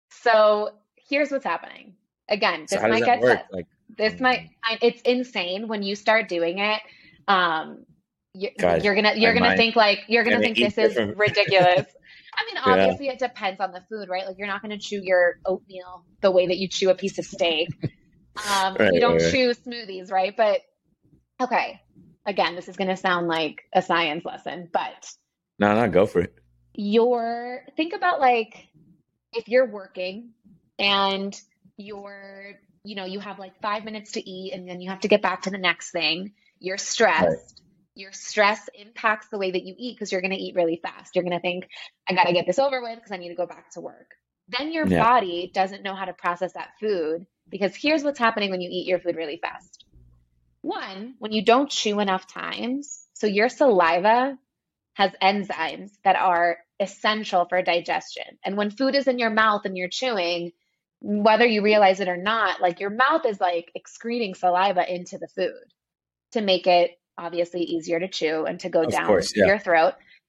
So here's what's happening. Again, So this how does might that get work? set. Like, This might, um, I- it's insane when you start doing it. Um, you, God, you're gonna, my you're gonna mind think like, you're gonna gonna think eat this is different. ridiculous. I mean, Yeah, obviously it depends on the food, right? Like you're not gonna chew your oatmeal the way that you chew a piece of steak. Um, right, you don't right, right. chew smoothies, right? But okay, again, this is gonna sound like a science lesson, but No, no, go for it. you're, think about like, if you're working and you're, you know, you have like five minutes to eat and then you have to get back to the next thing, you're Right. stressed. Your stress impacts the way that you eat because you're going to eat really fast. You're going to think, I got to get this over with because I need to go back to work. Then your Yeah. body doesn't know how to process that food because here's what's happening when you eat your food really fast. One, when you don't chew enough times, so your saliva has enzymes that are essential for digestion. And when food is in your mouth and you're chewing, whether you realize it or not, like your mouth is like excreting saliva into the food to make it obviously easier to chew and to go Of down course, yeah. your throat.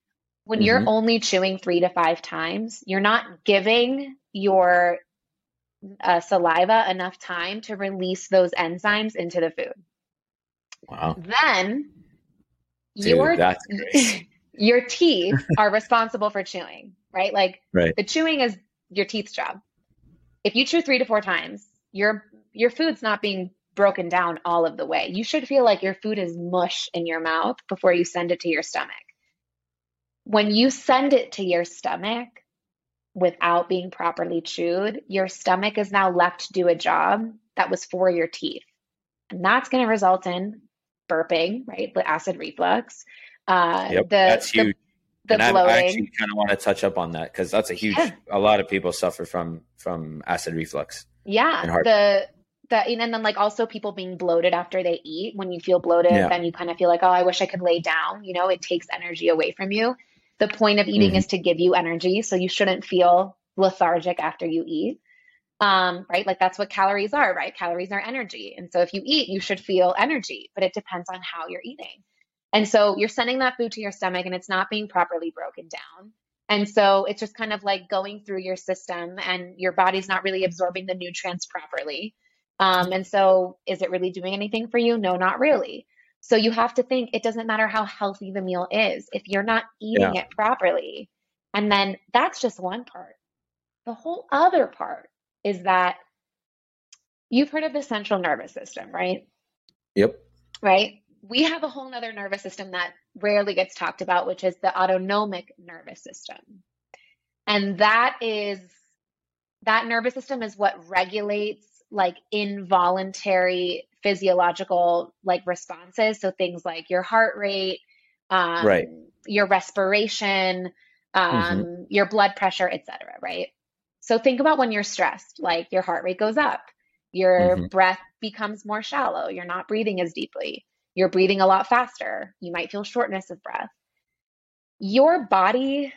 When you're Hmm. only chewing three to five times, you're not giving your uh, saliva enough time to release those enzymes into the food. Wow. Then Dude, your that's crazy. your teeth are responsible for chewing, right? Like Right. the chewing is your teeth's job. If you chew three to four times, your your food's not being broken down all of the way. You should feel like your food is mush in your mouth before you send it to your stomach. When you send it to your stomach without being properly chewed, your stomach is now left to do a job that was for your teeth. And that's going to result in burping, right? The acid reflux, uh, Yep. the That's the huge. the And I, I actually bloating. kind of want to touch up on that because that's a huge, Yeah, a lot of people suffer from, from acid reflux yeah. and heart. The the and then like also people being bloated after they eat. When you feel bloated, Yeah. then you kind of feel like, oh, I wish I could lay down. You know, it takes energy away from you. The point of eating Hmm. is to give you energy, so you shouldn't feel lethargic after you eat. Um, right? Like that's what calories are, right? Calories are energy. And so if you eat, you should feel energy, but it depends on how you're eating. And so you're sending that food to your stomach and it's not being properly broken down. And so it's just kind of like going through your system and your body's not really absorbing the nutrients properly. Um, and so is it really doing anything for you? No, not really. So you have to think it doesn't matter how healthy the meal is if you're not Yeah. eating it properly. And then that's just one part. The whole other part is that you've heard of the central nervous system, right? Yep. Right? We have a whole nother nervous system that rarely gets talked about, which is the autonomic nervous system. And that is that nervous system is what regulates like involuntary physiological like responses. So things like your heart rate, Right. um, your respiration, Hmm. um, your blood pressure, et cetera, right? So think about when you're stressed, like your heart rate goes up, your Hmm. breath becomes more shallow, you're not breathing as deeply, you're breathing a lot faster, you might feel shortness of breath. Your body,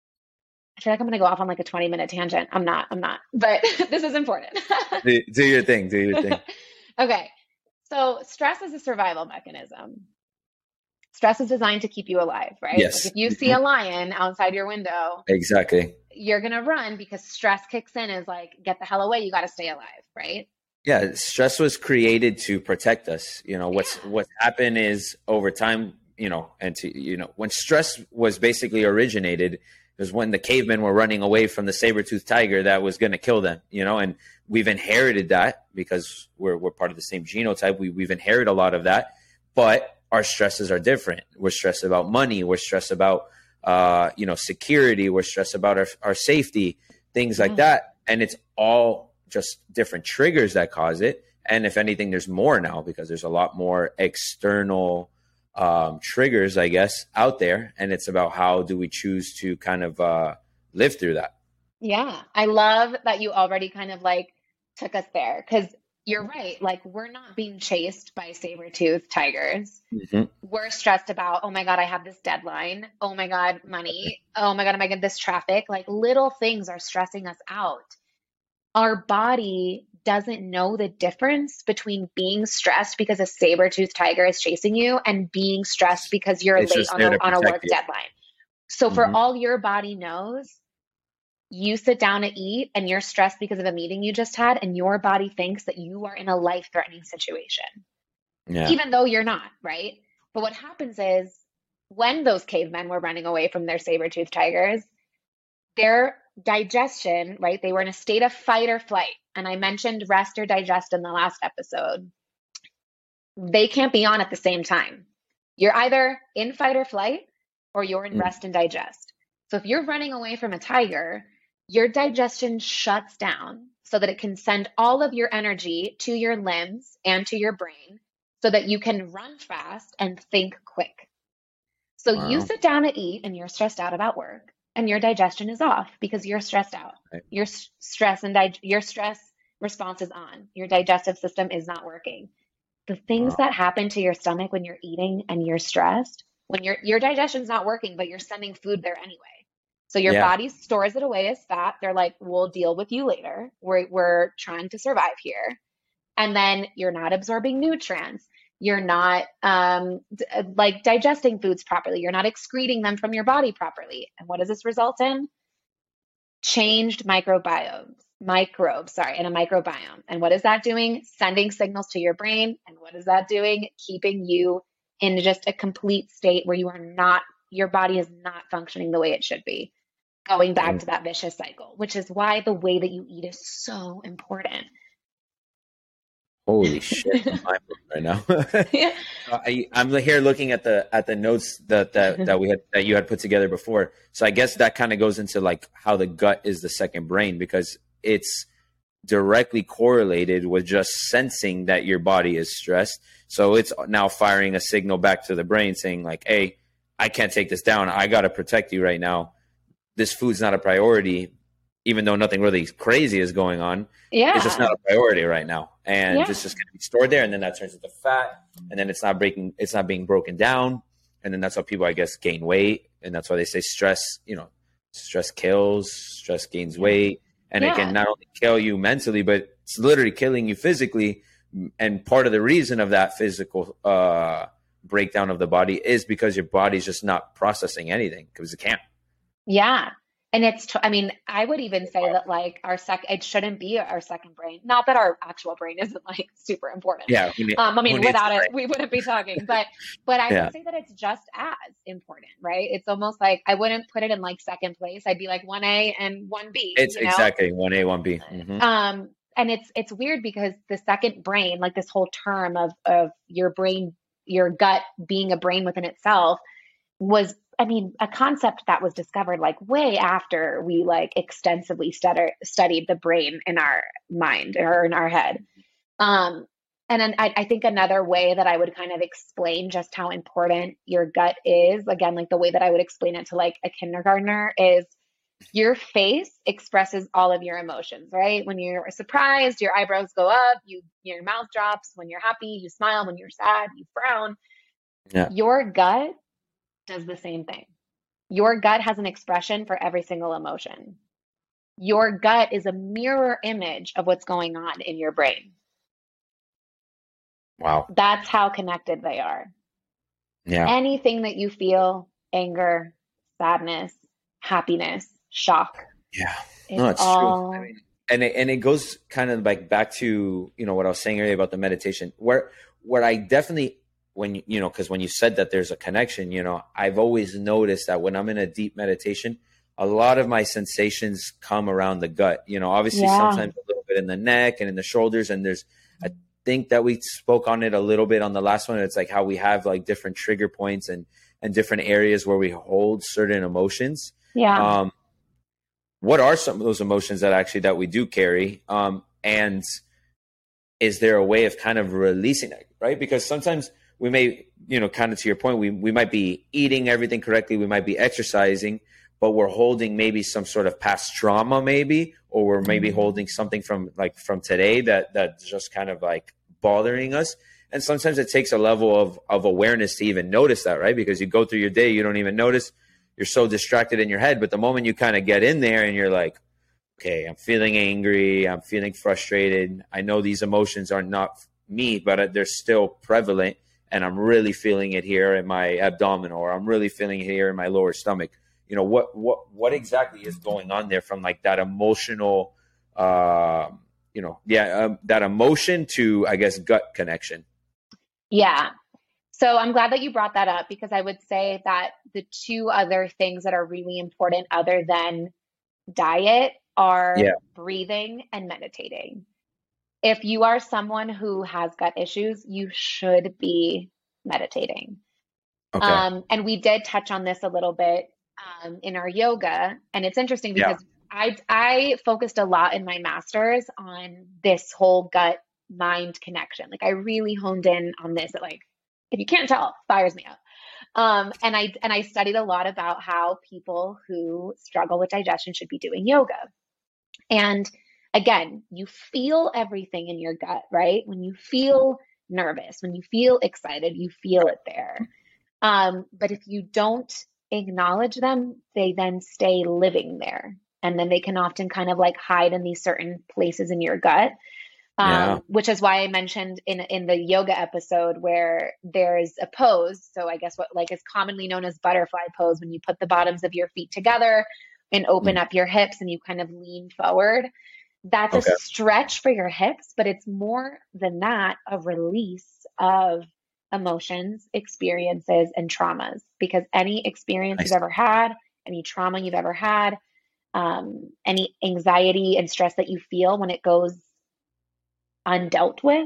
I feel like I'm going to go off on like a twenty minute tangent. I'm not, I'm not, but this is important. Do, do your thing. Do your thing. Okay. So stress is a survival mechanism. Stress is designed to keep you alive, right? Like Yes. if you see Mhm. a lion outside your window, Exactly. you're going to run because stress kicks in is like, get the hell away. You got to stay alive, right? Yeah. Stress was created to protect us. You know, what's, Yeah. what's happened is over time, you know, and to, you know, when stress was basically originated, was when the cavemen were running away from the saber-toothed tiger that was going to kill them, you know, and we've inherited that because we're, we're part of the same genotype. We, we've inherited a lot of that, but our stresses are different. We're stressed about money. We're stressed about, uh, you know, security. We're stressed about our, our safety, things like Yeah. that. And it's all just different triggers that cause it. And if anything, there's more now because there's a lot more external um, triggers, I guess, out there. And it's about how do we choose to kind of uh, live through that. Yeah. I love that you already kind of like took us there because you're right. Like we're not being chased by saber-toothed tigers. Mm-hmm. We're stressed about, oh my God, I have this deadline. Oh my God, money. Oh my God, am I getting this traffic? Like little things are stressing us out. Our body doesn't know the difference between being stressed because a saber-toothed tiger is chasing you and being stressed because you're It's late just on there a to on a protect work you. deadline. So for Mm-hmm. all your body knows, you sit down to eat and you're stressed because of a meeting you just had, and your body thinks that you are in a life-threatening situation, Yeah. even though you're not, right? But what happens is when those cavemen were running away from their saber-toothed tigers, their digestion, right? They were in a state of fight or flight. And I mentioned rest or digest in the last episode. They can't be on at the same time. You're either in fight or flight or you're in Mm-hmm. rest and digest. So if you're running away from a tiger, your digestion shuts down so that it can send all of your energy to your limbs and to your brain so that you can run fast and think quick. So you Wow. sit down to eat and you're stressed out about work and your digestion is off because you're stressed out. Right. Your s- stress and dig- your stress response is on. Your digestive system is not working. The things Wow. that happen to your stomach when you're eating and you're stressed, when your your digestion's not working, but you're sending food there anyway. So your Yeah. body stores it away as fat. They're like, we'll deal with you later. We're we're trying to survive here. And then you're not absorbing nutrients. You're not um, d- uh, like digesting foods properly. You're not excreting them from your body properly. And what does this result in? Changed microbiomes, microbes, sorry, in a microbiome. And what is that doing? Sending signals to your brain. And what is that doing? Keeping you in just a complete state where you are not, your body is not functioning the way it should be. Going back And to that vicious cycle, which is why the way that you eat is so important. holy shit, I'm mind blown right now. Yeah. I, I'm here looking at the at the notes that, that that we had that you had put together before. So I guess that kind of goes into like how the gut is the second brain, because it's directly correlated with just sensing that your body is stressed. So it's now firing a signal back to the brain saying like, hey, I can't take this down. I got to protect you right now. This food's not a priority, even though nothing really crazy is going on. Yeah. It's just not a priority right now. And Yeah. it's just going to be stored there. And then that turns into fat. And then it's not breaking, it's not being broken down. And then that's how people, I guess, gain weight. And that's why they say stress, you know, stress kills, stress gains weight. And it Yeah. can not only kill you mentally, but it's literally killing you physically. And part of the reason of that physical uh, breakdown of the body is because your body's just not processing anything because it can't. Yeah. And it's, t- I mean, I would even say that like our sec, it shouldn't be our second brain. Not that our actual brain isn't like super important. Yeah. Who, need, Um, I who mean, needs without it, it, we wouldn't be talking, but, but I Yeah. would say that it's just as important, right? It's almost like I wouldn't put it in like second place. I'd be like one A and one B, It's you know? exactly one A, one B. Mm-hmm. Um, and it's, it's weird because the second brain, like this whole term of, of your brain, your gut being a brain within itself was, I mean, a concept that was discovered like way after we like extensively study, studied the brain in our mind or in our head. Um, and then I, I think another way that I would kind of explain just how important your gut is, again, like the way that I would explain it to like a kindergartner is your face expresses all of your emotions, right? When you're surprised, your eyebrows go up, you your mouth drops. When you're happy, you smile. When you're sad, you frown. Yeah. Your gut does the same thing. Your gut has an expression for every single emotion. Your gut is a mirror image of what's going on in your brain. Wow. That's how connected they are. Yeah. Anything that you feel, anger, sadness, happiness, shock. Yeah. It's No, it's all... true. I mean, and it, and it goes kind of like back to, you know, what I was saying earlier about the meditation, where where I definitely, when, you know, because when you said that there's a connection, you know, I've always noticed that when I'm in a deep meditation, a lot of my sensations come around the gut, you know, obviously Yeah. sometimes a little bit in the neck and in the shoulders. And there's, I think that we spoke on it a little bit on the last one. It's like how we have like different trigger points and, and different areas where we hold certain emotions. Yeah. Um, what are some of those emotions that actually that we do carry? Um, and is there a way of kind of releasing it, right? Because sometimes we may, you know, kind of to your point, we, we might be eating everything correctly. We might be exercising, but we're holding maybe some sort of past trauma maybe, or we're maybe Mhm. holding something from like from today that, that's just kind of like bothering us. And sometimes it takes a level of, of awareness to even notice that, right? Because you go through your day, you don't even notice, you're so distracted in your head. But the moment you kind of get in there and you're like, okay, I'm feeling angry, I'm feeling frustrated. I know these emotions are not me, but they're still prevalent. And I'm really feeling it here in my abdomen, or I'm really feeling it here in my lower stomach. You know, what, what, what exactly is going on there from like that emotional, uh, you know, yeah, um, that emotion to, I guess, gut connection. Yeah. So I'm glad that you brought that up, because I would say that the two other things that are really important other than diet are Yeah. breathing and meditating. If you are someone who has gut issues, you should be meditating. Okay. Um, and we did touch on this a little bit um, in our yoga. And it's interesting Yeah. because I, I focused a lot in my master's on this whole gut mind connection. Like I really honed in on this. That, like, if you can't tell, fires me up. Um, and I and I studied a lot about how people who struggle with digestion should be doing yoga. And again, you feel everything in your gut, right? When you feel nervous, when you feel excited, you feel it there. Um, but if you don't acknowledge them, they then stay living there. And then they can often kind of like hide in these certain places in your gut. Yeah. Um, which is why I mentioned in in the yoga episode where there's a pose. So I guess what like is commonly known as butterfly pose, when you put the bottoms of your feet together and open Mm. up your hips and you kind of lean forward. That's a Okay. stretch for your hips, but it's more than that, a release of emotions, experiences, and traumas. Because any experience you've Nice. ever had, any trauma you've ever had, um, any anxiety and stress that you feel when it goes undealt with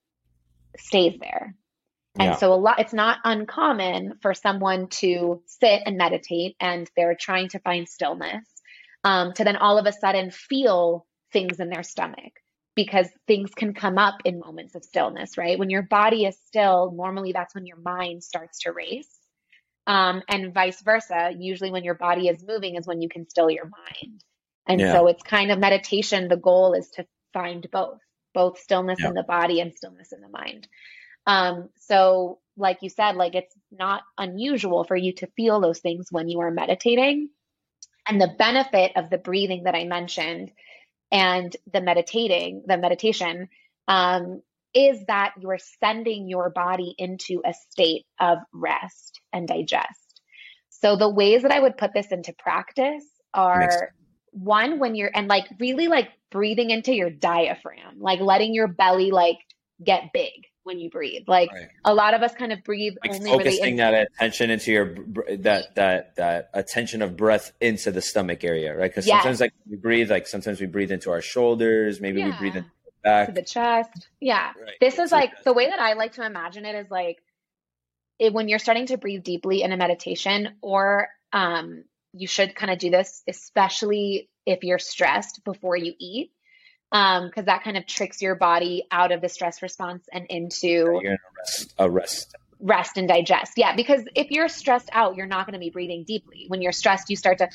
stays there. And Yeah. so a lot, it's not uncommon for someone to sit and meditate and they're trying to find stillness, um, to then all of a sudden feel things in their stomach, because things can come up in moments of stillness, right? When your body is still, normally that's when your mind starts to race. Um, and vice versa. Usually when your body is moving is when you can still your mind. And Yeah. so it's kind of meditation. The goal is to find both, both stillness Yeah. in the body and stillness in the mind. Um, so like you said, like it's not unusual for you to feel those things when you are meditating. And the benefit of the breathing that I mentioned and the meditating, the meditation, um, is that you're sending your body into a state of rest and digest. So the ways that I would put this into practice Makes are, one, when you're, and like really like breathing into your diaphragm, like letting your belly like get big when you breathe. Like right. a lot of us kind of breathe Like only really focusing in, that attention into your br- that that that attention of breath into the stomach area, right? Because yes, sometimes like we breathe, like sometimes we breathe into our shoulders, maybe we breathe yeah, into the back. to the chest. Yeah. Right. This is So like the way that I like to imagine it is like it, when you're starting to breathe deeply in a meditation, or um, you should kind of do this, especially if you're stressed before you eat, because um, that kind of tricks your body out of the stress response and into you're in a rest, a rest. rest and digest. Yeah, because if you're stressed out, you're not going to be breathing deeply. When you're stressed, you start to.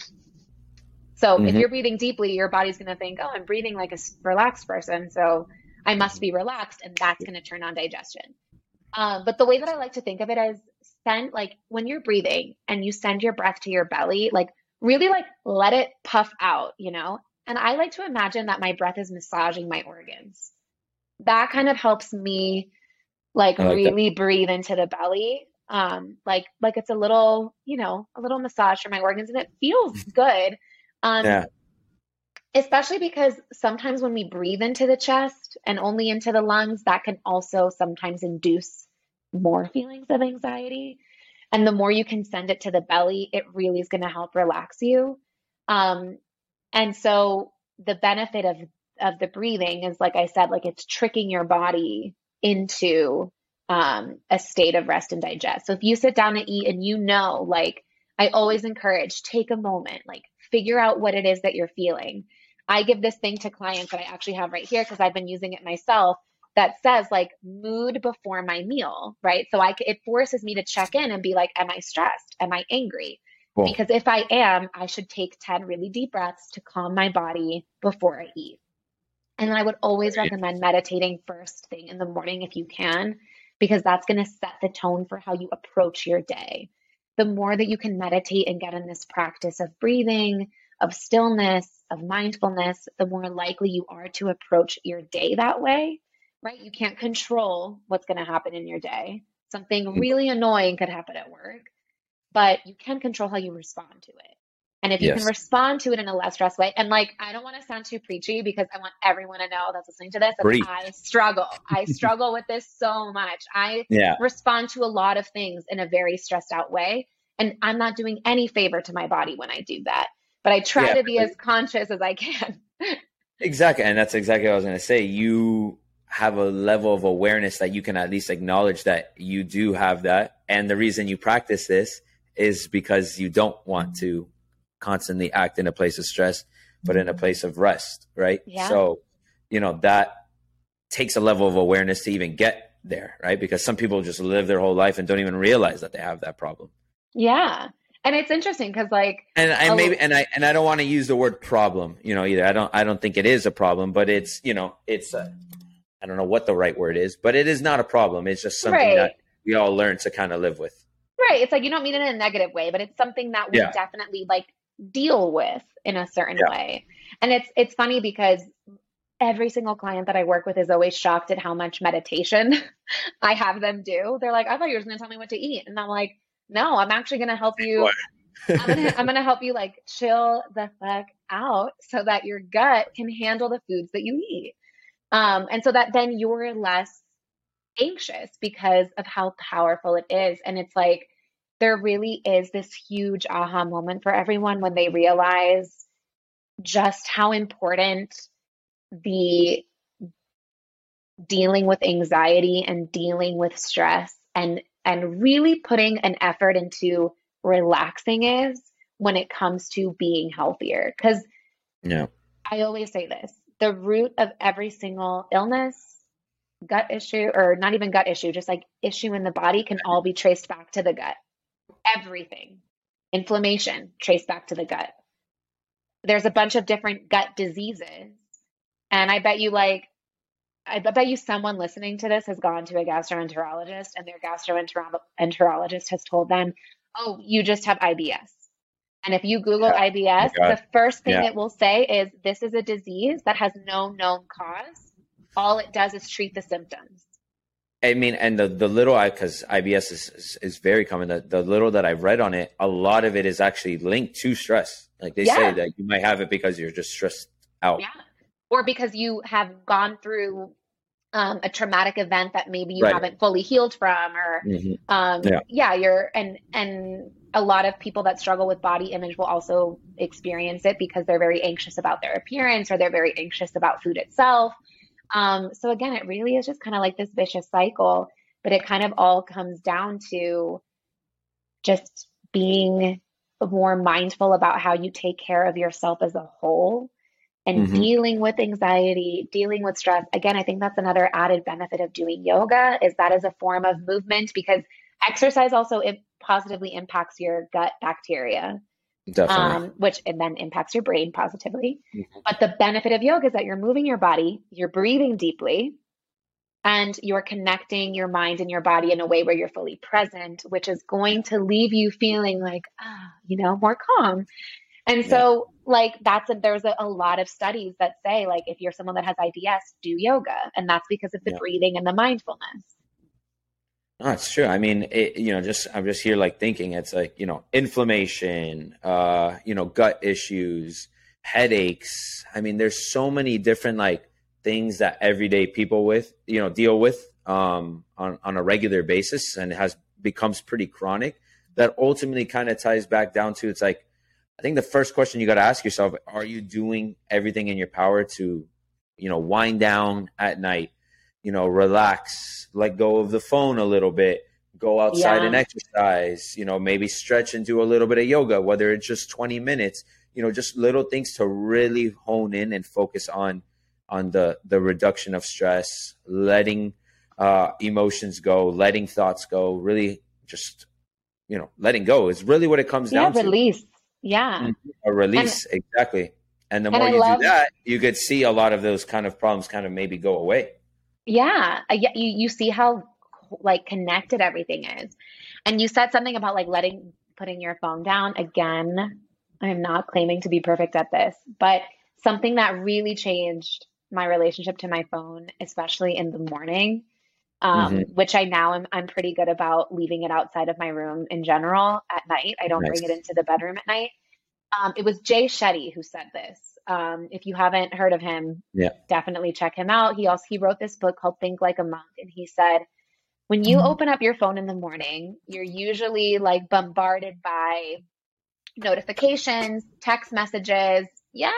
So Mm-hmm. if you're breathing deeply, your body's going to think, oh, I'm breathing like a relaxed person, so I must be relaxed, and that's going to turn on digestion. Um, but the way that I like to think of it is send, like when you're breathing and you send your breath to your belly, like really like let it puff out, you know? And I like to imagine that my breath is massaging my organs. That kind of helps me like I like that. really breathe into the belly. Um, like, like it's a little, you know, a little massage for my organs, and it feels good. Um, Yeah. Especially because sometimes when we breathe into the chest and only into the lungs, that can also sometimes induce more feelings of anxiety. And the more you can send it to the belly, it really is going to help relax you. Um, and so the benefit of of the breathing is, like I said, like it's tricking your body into um, a state of rest and digest. So if you sit down to eat and you know, like I always encourage, take a moment, like figure out what it is that you're feeling. I give this thing to clients that I actually have right here because I've been using it myself, that says like mood before my meal, right? So I, it forces me to check in and be like, am I stressed? Am I angry? Cool. Because if I am, I should take ten really deep breaths to calm my body before I eat. And then I would always Right. recommend meditating first thing in the morning if you can, because that's going to set the tone for how you approach your day. The more that you can meditate and get in this practice of breathing, of stillness, of mindfulness, the more likely you are to approach your day that way, right? You can't control what's going to happen in your day. Something really annoying could happen at work, but you can control how you respond to it. And if you Yes. can respond to it in a less stressed way, and like, I don't want to sound too preachy because I want everyone to know that's listening to this that Preach. I struggle. I struggle with this so much. I Yeah. respond to a lot of things in a very stressed out way. And I'm not doing any favor to my body when I do that. But I try Yeah, to be but- as conscious as I can. Exactly. And that's exactly what I was going to say. You have a level of awareness that you can at least acknowledge that you do have that. And the reason you practice this is because you don't want to constantly act in a place of stress, but in a place of rest, right? Yeah. So, you know, that takes a level of awareness to even get there, right? Because some people just live their whole life and don't even realize that they have that problem. Yeah. And it's interesting because like, And I a- maybe and I and I don't want to use the word problem, you know, either. I don't I don't think it is a problem, but it's, you know, it's a, I don't know what the right word is, but it is not a problem. It's just something Right. that we all learn to kind of live with. right. It's like, you don't mean it in a negative way, but it's something that we Yeah. definitely like deal with in a certain Yeah. way. And it's, it's funny because every single client that I work with is always shocked at how much meditation I have them do. They're like, I thought you were just going to tell me what to eat. And I'm like, no, I'm actually going to help you. I'm going to, I'm going to help you like chill the fuck out so that your gut can handle the foods that you eat. Um, and so that then you're less anxious because of how powerful it is. And it's like, there really is this huge aha moment for everyone when they realize just how important the dealing with anxiety and dealing with stress and and really putting an effort into relaxing is when it comes to being healthier. Because Yeah. I always say this, the root of every single illness, gut issue, or not even gut issue, just like issue in the body can all be traced back to the gut. Everything. Inflammation, traced back to the gut. There's a bunch of different gut diseases. And I bet you like, I bet you someone listening to this has gone to a gastroenterologist and their gastroenterologist has told them, oh, you just have I B S. And if you Google Yeah. I B S, Oh my God. the first thing Yeah. it will say is this is a disease that has no known cause. All it does is treat the symptoms. I mean, and the, the little, I, cause I B S is, is, is very common. The, the little that I've read on it, a lot of it is actually linked to stress. Like they Yeah. say that you might have it because you're just stressed out. Yeah. Or because you have gone through um, a traumatic event that maybe you Right. haven't fully healed from, or Mhm. um, Yeah. yeah, you're, and, and a lot of people that struggle with body image will also experience it because they're very anxious about their appearance or they're very anxious about food itself. Um, so again, it really is just kind of like this vicious cycle, but it kind of all comes down to just being more mindful about how you take care of yourself as a whole and Mhm. dealing with anxiety, dealing with stress. Again, I think that's another added benefit of doing yoga is that is a form of movement because exercise also it positively impacts your gut bacteria. Definitely. Um, which and then impacts your brain positively. Mhm. But the benefit of yoga is that you're moving your body, you're breathing deeply, and you're connecting your mind and your body in a way where you're fully present, which is going to leave you feeling like, ah, you know, more calm. And Yeah. so, like, that's a, there's a, a lot of studies that say, like, if you're someone that has I B S, do yoga, and that's because of the Yeah. breathing and the mindfulness. No, it's true. I mean, it, you know, just I'm just here like thinking it's like, you know, inflammation, uh, you know, gut issues, headaches. I mean, there's so many different like things that everyday people with, you know, deal with um, on, on a regular basis and it has becomes pretty chronic that ultimately kind of ties back down to it's like, I think the first question you got to ask yourself, are you doing everything in your power to, you know, wind down at night? You know, relax, let go of the phone a little bit, go outside Yeah. and exercise, you know, maybe stretch and do a little bit of yoga, whether it's just twenty minutes, you know, just little things to really hone in and focus on, on the, the reduction of stress, letting uh, emotions go, letting thoughts go, really just, you know, letting go is really what it comes Yeah, down to. release. Yeah. Mhm. A release. And Exactly. And the and more I you do love that, you could see a lot of those kind of problems kind of maybe go away. Yeah, I get- you you see how like connected everything is. And you said something about like letting putting your phone down. Again, I'm not claiming to be perfect at this, but something that really changed my relationship to my phone, especially in the morning, um, Hmm. which I now am I'm pretty good about leaving it outside of my room in general at night. I don't bring it Nice. into the bedroom at night. Um, it was Jay Shetty who said this. Um, if you haven't heard of him, Yeah. definitely check him out. He also he wrote this book called Think Like a Monk, and he said when you open up your phone in the morning, you're usually like bombarded by notifications, text messages. Yes,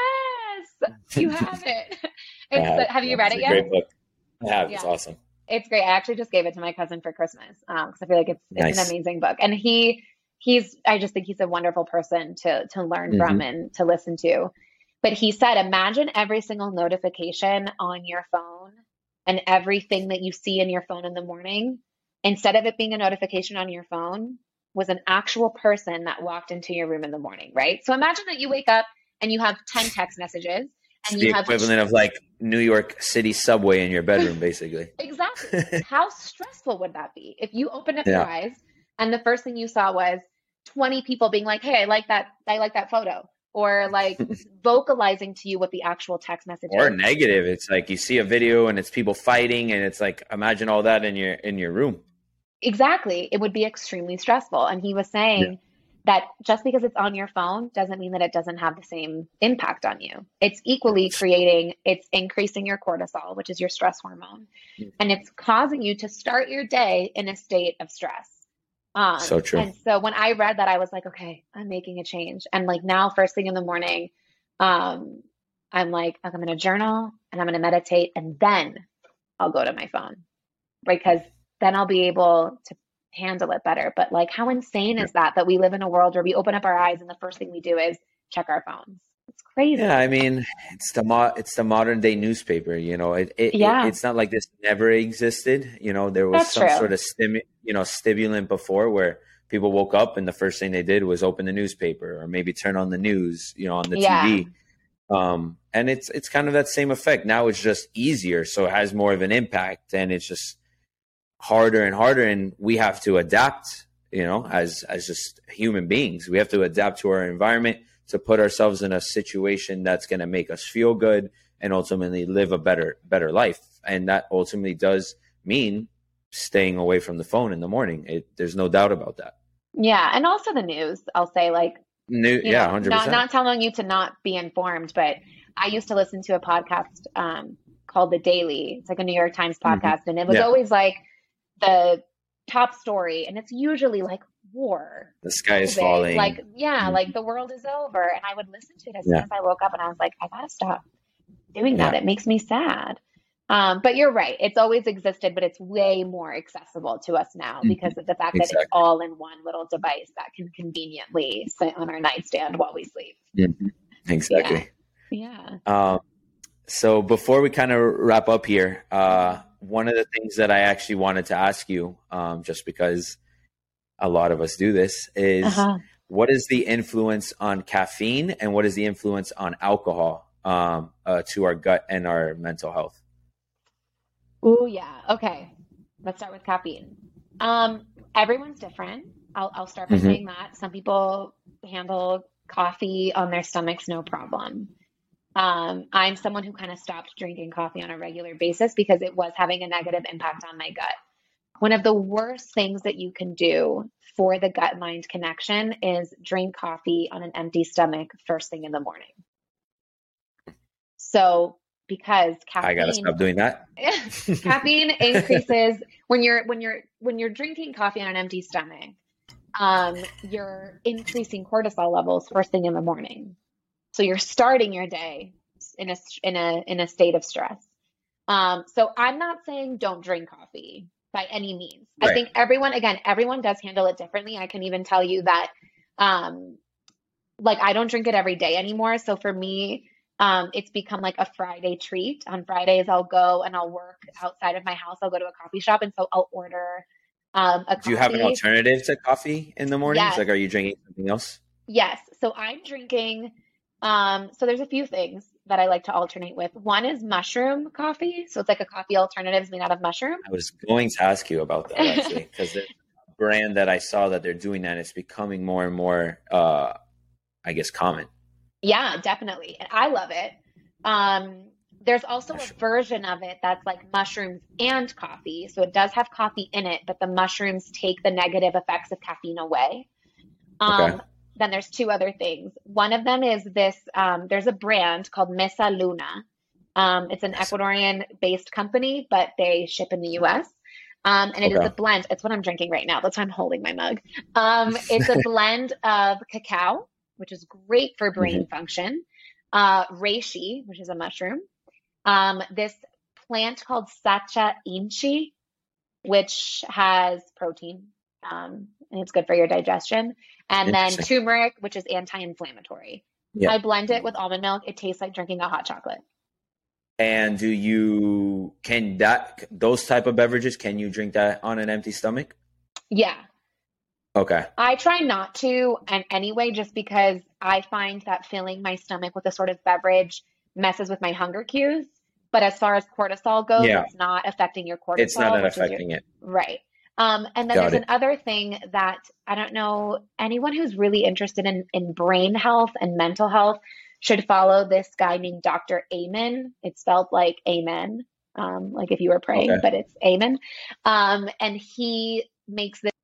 you have it. I It's have. the, have Yeah, you read it's it a yet? great book. I have. It's Yeah. awesome. It's great. I actually just gave it to my cousin for Christmas um, because I feel like it's it's an Nice. amazing book, and he he's I just think he's a wonderful person to to learn Hmm. from and to listen to. But he said, imagine every single notification on your phone and everything that you see in your phone in the morning, instead of it being a notification on your phone, was an actual person that walked into your room in the morning, right? So imagine that you wake up and you have ten text messages It's and the you have equivalent of like New York City subway in your bedroom, basically. exactly. How stressful would that be if you opened up your Yeah. eyes and the first thing you saw was twenty people being like, "Hey, I like that. I like that photo." or like vocalizing to you what the actual text message or is. negative. It's like you see a video and it's people fighting, and it's like, imagine all that in your in your room. Exactly. It would be extremely stressful. And he was saying that just because it's on your phone doesn't mean that it doesn't have the same impact on you. It's equally creating, it's increasing your cortisol, which is your stress hormone, and it's causing you to start your day in a state of stress. Um, So true. And so when I read that, I was like, okay, I'm making a change. And like now, first thing in the morning, um, I'm like, I'm going to journal and I'm going to meditate, and then I'll go to my phone, because then I'll be able to handle it better. But like, how insane is that, that we live in a world where we open up our eyes and the first thing we do is check our phones? It's crazy. Yeah, I mean, it's the mo- it's the modern day newspaper. You know, it, it, Yeah. it it's not like this never existed. You know, there was That's some true. sort of stimu- you know stimulant before, where people woke up and the first thing they did was open the newspaper or maybe turn on the news, you know, on the Yeah. T V. Um, and it's it's kind of that same effect. Now it's just easier, so it has more of an impact, and it's just harder and harder, and we have to adapt. You know, as as just human beings, we have to adapt to our environment to put ourselves in a situation that's going to make us feel good and ultimately live a better better life. And that ultimately does mean staying away from the phone in the morning. It, there's no doubt about that. Yeah. And also the news, I'll say, like, New, you yeah, know, one hundred not, percent. not telling you to not be informed, but I used to listen to a podcast um, called The Daily. It's like a New York Times podcast. Mhm. And it was Yeah. always like the top story. And it's usually like war. The sky is COVID, falling. Like, yeah, Mhm. like the world is over. And I would listen to it as Yeah. soon as I woke up, and I was like, I gotta stop doing that. Yeah. It makes me sad. Um, but you're right. It's always existed, but it's way more accessible to us now Mhm. because of the fact that Exactly. it's all in one little device that can conveniently sit on our nightstand while we sleep. Mhm. Exactly. Yeah. Um, so before we kind of wrap up here, uh, one of the things that I actually wanted to ask you, um, just because a lot of us do this, is Uh-huh. what is the influence on caffeine and what is the influence on alcohol um, uh, to our gut and our mental health? Ooh, yeah. Okay. Let's start with caffeine. Um, everyone's different. I'll, I'll start by Mhm. saying that. Some people handle coffee on their stomachs no problem. Um, I'm someone who kind of stopped drinking coffee on a regular basis because it was having a negative impact on my gut. One of the worst things that you can do for the gut-mind connection is drink coffee on an empty stomach first thing in the morning. So, because I gotta caffeine stop doing that. caffeine increases when you're when you're when you're drinking coffee on an empty stomach, um, you're increasing cortisol levels first thing in the morning. So you're starting your day in a in a in a state of stress. Um, so I'm not saying don't drink coffee by any means. I Right. think everyone, again, everyone does handle it differently. I can even tell you that, um, like I don't drink it every day anymore. So for me, um, it's become like a Friday treat. On Fridays, I'll go and I'll work outside of my house. I'll go to a coffee shop, and so I'll order um, a Do you have an coffee. alternative to coffee in the mornings? Yes. Like, are you drinking something else? Yes. So I'm drinking, um, so there's a few things that I like to alternate with. One is mushroom coffee. So it's like a coffee alternatives made out of mushroom. I was going to ask you about that actually, because there's a brand that I saw that they're doing that. It's becoming more and more, uh, I guess, common. Yeah, definitely. And I love it. Um, there's also a Mushroom. version of it that's like mushrooms and coffee. So it does have coffee in it, but the mushrooms take the negative effects of caffeine away. Um, Okay. Then there's two other things. One of them is this, um, there's a brand called Mesa Luna. Um, it's an Mesa. Ecuadorian-based company, but they ship in the U S. Um, and it is Okay. a blend. It's what I'm drinking right now. That's why I'm holding my mug. Um, it's a blend of cacao, which is great for brain function, uh, reishi, which is a mushroom, um, this plant called Sacha Inchi, which has protein, um, and it's good for your digestion, and then Interesting. turmeric, which is anti-inflammatory. Yeah. I blend it with almond milk. It tastes like drinking a hot chocolate. And do you can that those type of beverages? Can you drink that on an empty stomach? Yeah. Okay. I try not to, and anyway, just because I find that filling my stomach with a sort of beverage messes with my hunger cues. But as far as cortisol goes, Yeah. it's not affecting your cortisol. It's not which is your- affecting it. Right. Um, and then Got there's it. another thing that I don't know, anyone who's really interested in, in brain health and mental health should follow this guy named doctor Amen. It's spelled like amen, um, like if you were praying, Okay. but it's Amen. Um, and he makes this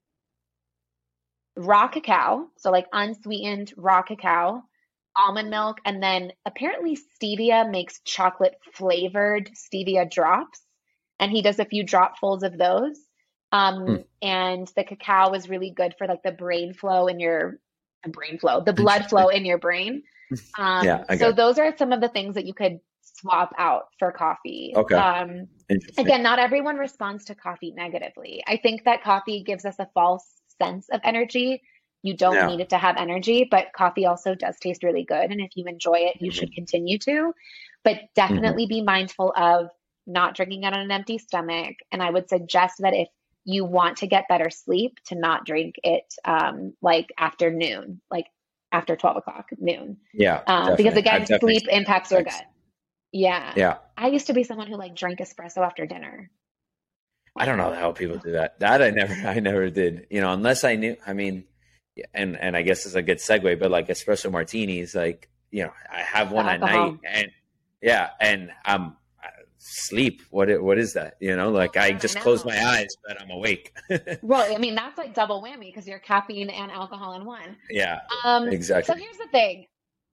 raw cacao, so like unsweetened raw cacao, almond milk, and then apparently stevia makes chocolate flavored stevia drops. And he does a few dropfuls of those. Hmm. Um, and the cacao is really good for like the brain flow in your the brain flow, the blood flow Interesting. in your brain. Yeah, Um, I so got those are some of the things that you could swap out for coffee. you. Okay. Um, Interesting. again, not everyone responds to coffee negatively. I think that coffee gives us a false sense of energy. You don't Yeah. need it to have energy, but coffee also does taste really good. And if you enjoy it, you should Hmm. continue to. But Hmm. definitely be mindful of not drinking it on an empty stomach. And I would suggest that if you want to get better sleep, to not drink it um, like after noon, like after twelve o'clock noon. Yeah, Um, because definitely. I've again, definitely sleep seen the impacts your effects. gut. Yeah. Yeah. I used to be someone who like drank espresso after dinner. I Like, don't know how people do that. That I never, I never did. You know, unless I knew. I mean, yeah, and and I guess it's a good segue. But like espresso martinis, like you know, I have the one at night, alcohol. and yeah, and I'm I sleep. What it, what is that? You know, Oh like I man, I just close my know. eyes, but I'm awake. Well, I mean, that's like double whammy because you're caffeine and alcohol in one. Yeah, Um, so exactly. here's the thing.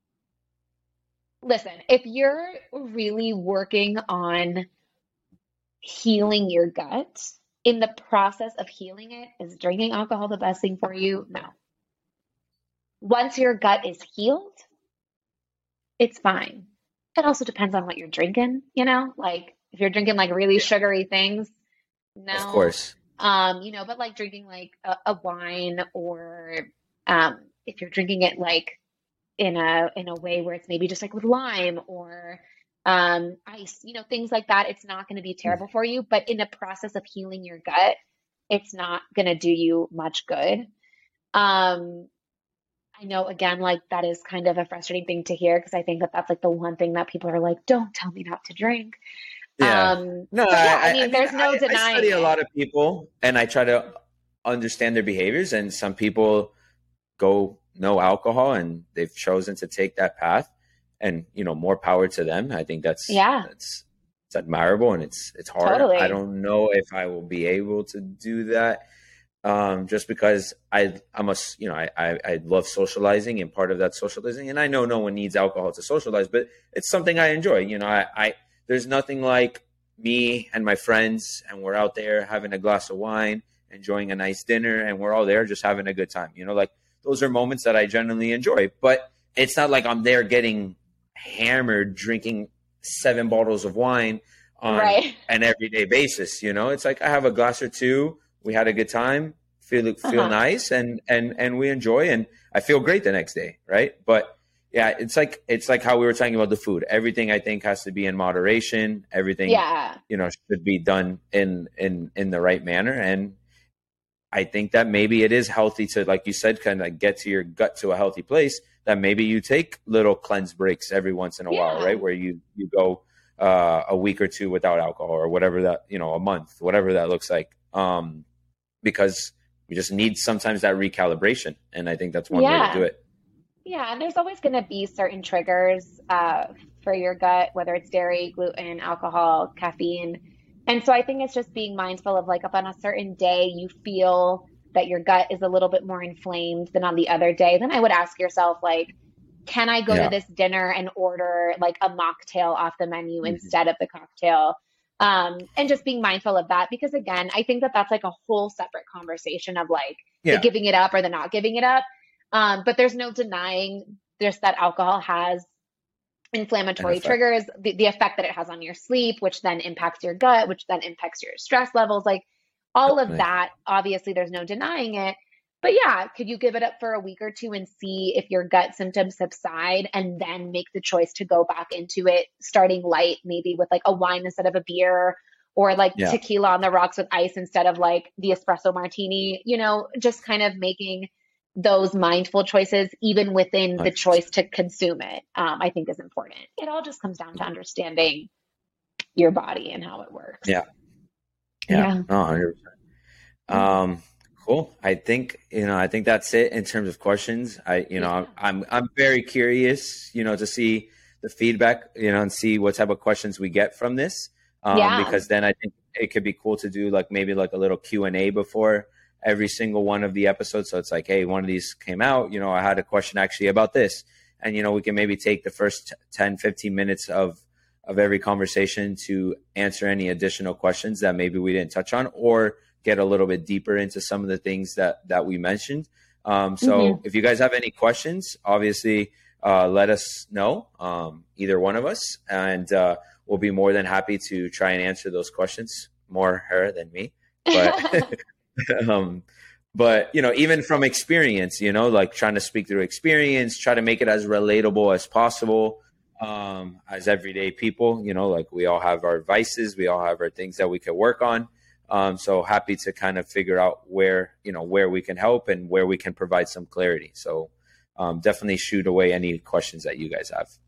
Listen, if you're really working on healing your gut, in the process of healing it, is drinking alcohol the best thing for you? No. Once your gut is healed, it's fine. It also depends on what you're drinking, you know? Like if you're drinking like really Yeah, sugary things, of no. course. Um, you know, but like drinking like a, a wine or um if you're drinking it like in a in a way where it's maybe just like with lime or um ice, you know, things like that, it's not going to be Mm. terrible for you, but in the process of healing your gut, it's not going to do you much good. Um I know again, like that is kind of a frustrating thing to hear because I think that that's like the one thing that people are like, don't tell me not to drink. Yeah. Um, No, but yeah, I, I I I mean, mean, there's no I, I study denying a it. lot of people and I try to understand their behaviors. And some people go no alcohol and they've chosen to take that path. And, you know, more power to them. I think that's, Yeah, that's, it's admirable and it's, it's hard. I totally. don't know if I will be able to do that. Um, just because I, I'm a, s- you know, I, I, I love socializing and part of that socializing. And I know no one needs alcohol to socialize, but it's something I enjoy. You know, I, I, there's nothing like me and my friends, and we're out there having a glass of wine, enjoying a nice dinner, and we're all there just having a good time. You know, like those are moments that I generally enjoy, but it's not like I'm there getting hammered, drinking seven bottles of wine on Right. an everyday basis. You know, it's like I have a glass or two, we had a good time, feel feel Uh-huh. nice, and and and we enjoy, and I feel great the next day, right? But yeah, it's like it's like how we were talking about the food. Everything I think has to be in moderation. Everything, Yeah. you know, should be done in in in the right manner. And I think that maybe it is healthy to, like you said, kind of get to your gut to a healthy place. That maybe you take little cleanse breaks every once in a while, Yeah. right? Where you you go uh, a week or two without alcohol, or whatever that, you know, a month, whatever that looks like. Um, because we just need sometimes that recalibration. And I think that's one way to do Yeah. it. Yeah. And there's always going to be certain triggers uh, for your gut, whether it's dairy, gluten, alcohol, caffeine. And so I think it's just being mindful of like if on a certain day you feel that your gut is a little bit more inflamed than on the other day, then I would ask yourself, like, can I go to Yeah. this dinner and order like a mocktail off the menu Mhm. instead of the cocktail? Um, and just being mindful of that because again, I think that that's like a whole separate conversation of like the Yeah. giving it up or the not giving it up. Um, but there's no denying just that alcohol has An inflammatory effect. triggers, the, the effect that it has on your sleep, which then impacts your gut, which then impacts your stress levels, like all of Definitely. that. Obviously, there's no denying it. But yeah, could you give it up for a week or two and see if your gut symptoms subside and then make the choice to go back into it, starting light, maybe with like a wine instead of a beer or like Yeah. tequila on the rocks with ice instead of like the espresso martini, you know, just kind of making those mindful choices, even within the one hundred percent. choice to consume it, um, I think is important. It all just comes down to understanding your body and how it works. Yeah. Yeah. Yeah. No, one hundred percent. Um, cool. I think, you know, I think that's it in terms of questions. I, you know, Yeah. I'm, I'm very curious, you know, to see the feedback, you know, and see what type of questions we get from this. Um, Yeah. because then I think it could be cool to do like maybe like a little Q and A before every single one of the episodes. So it's like, hey, one of these came out, you know, I had a question actually about this. And, you know, we can maybe take the first ten, fifteen minutes of, of every conversation to answer any additional questions that maybe we didn't touch on, or get a little bit deeper into some of the things that, that we mentioned. Um, so mm-hmm. if you guys have any questions, obviously uh, let us know, um, either one of us, and uh, we'll be more than happy to try and answer those questions. More her than me, but um, but you know, even from experience, you know, like trying to speak through experience, try to make it as relatable as possible. Um, as everyday people, you know, like we all have our vices, we all have our things that we could work on. Um, so happy to kind of figure out where, you know, where we can help and where we can provide some clarity. So um, definitely shoot away any questions that you guys have.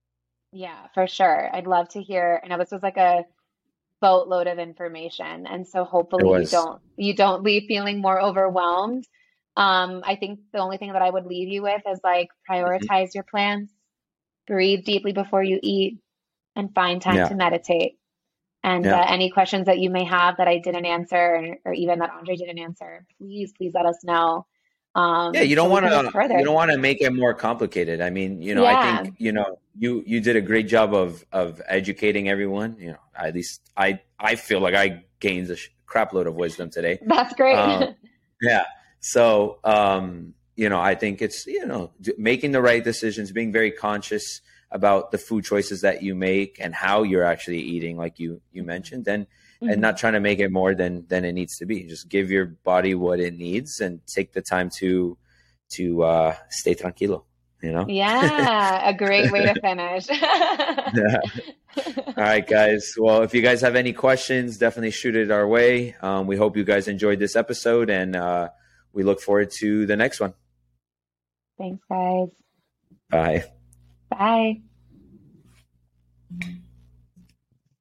Yeah, for sure. I'd love to hear. I know this was like a boatload of information, and so hopefully you don't you don't leave feeling more overwhelmed. Um, I think the only thing that I would leave you with is like prioritize mm-hmm. your plans, breathe deeply before you eat, and find time yeah. to meditate. And yeah. uh, any questions that you may have that I didn't answer, or, or even that Andre didn't answer, please, please let us know. Um, yeah, you don't so want to you don't want to make it more complicated. I mean, you know, yeah. I think you know you you did a great job of of educating everyone. You know, at least I I feel like I gained a crap load of wisdom today. That's great. Um, yeah. So um, you know, I think it's you know making the right decisions, being very conscious about the food choices that you make and how you're actually eating, like you you mentioned, and mm-hmm. and not trying to make it more than than it needs to be. Just give your body what it needs and take the time to to uh, stay tranquilo. You know? Yeah, a great way to finish. Yeah. All right, guys. Well, if you guys have any questions, definitely shoot it our way. Um, we hope you guys enjoyed this episode, and uh, we look forward to the next one. Thanks, guys. Bye. Bye.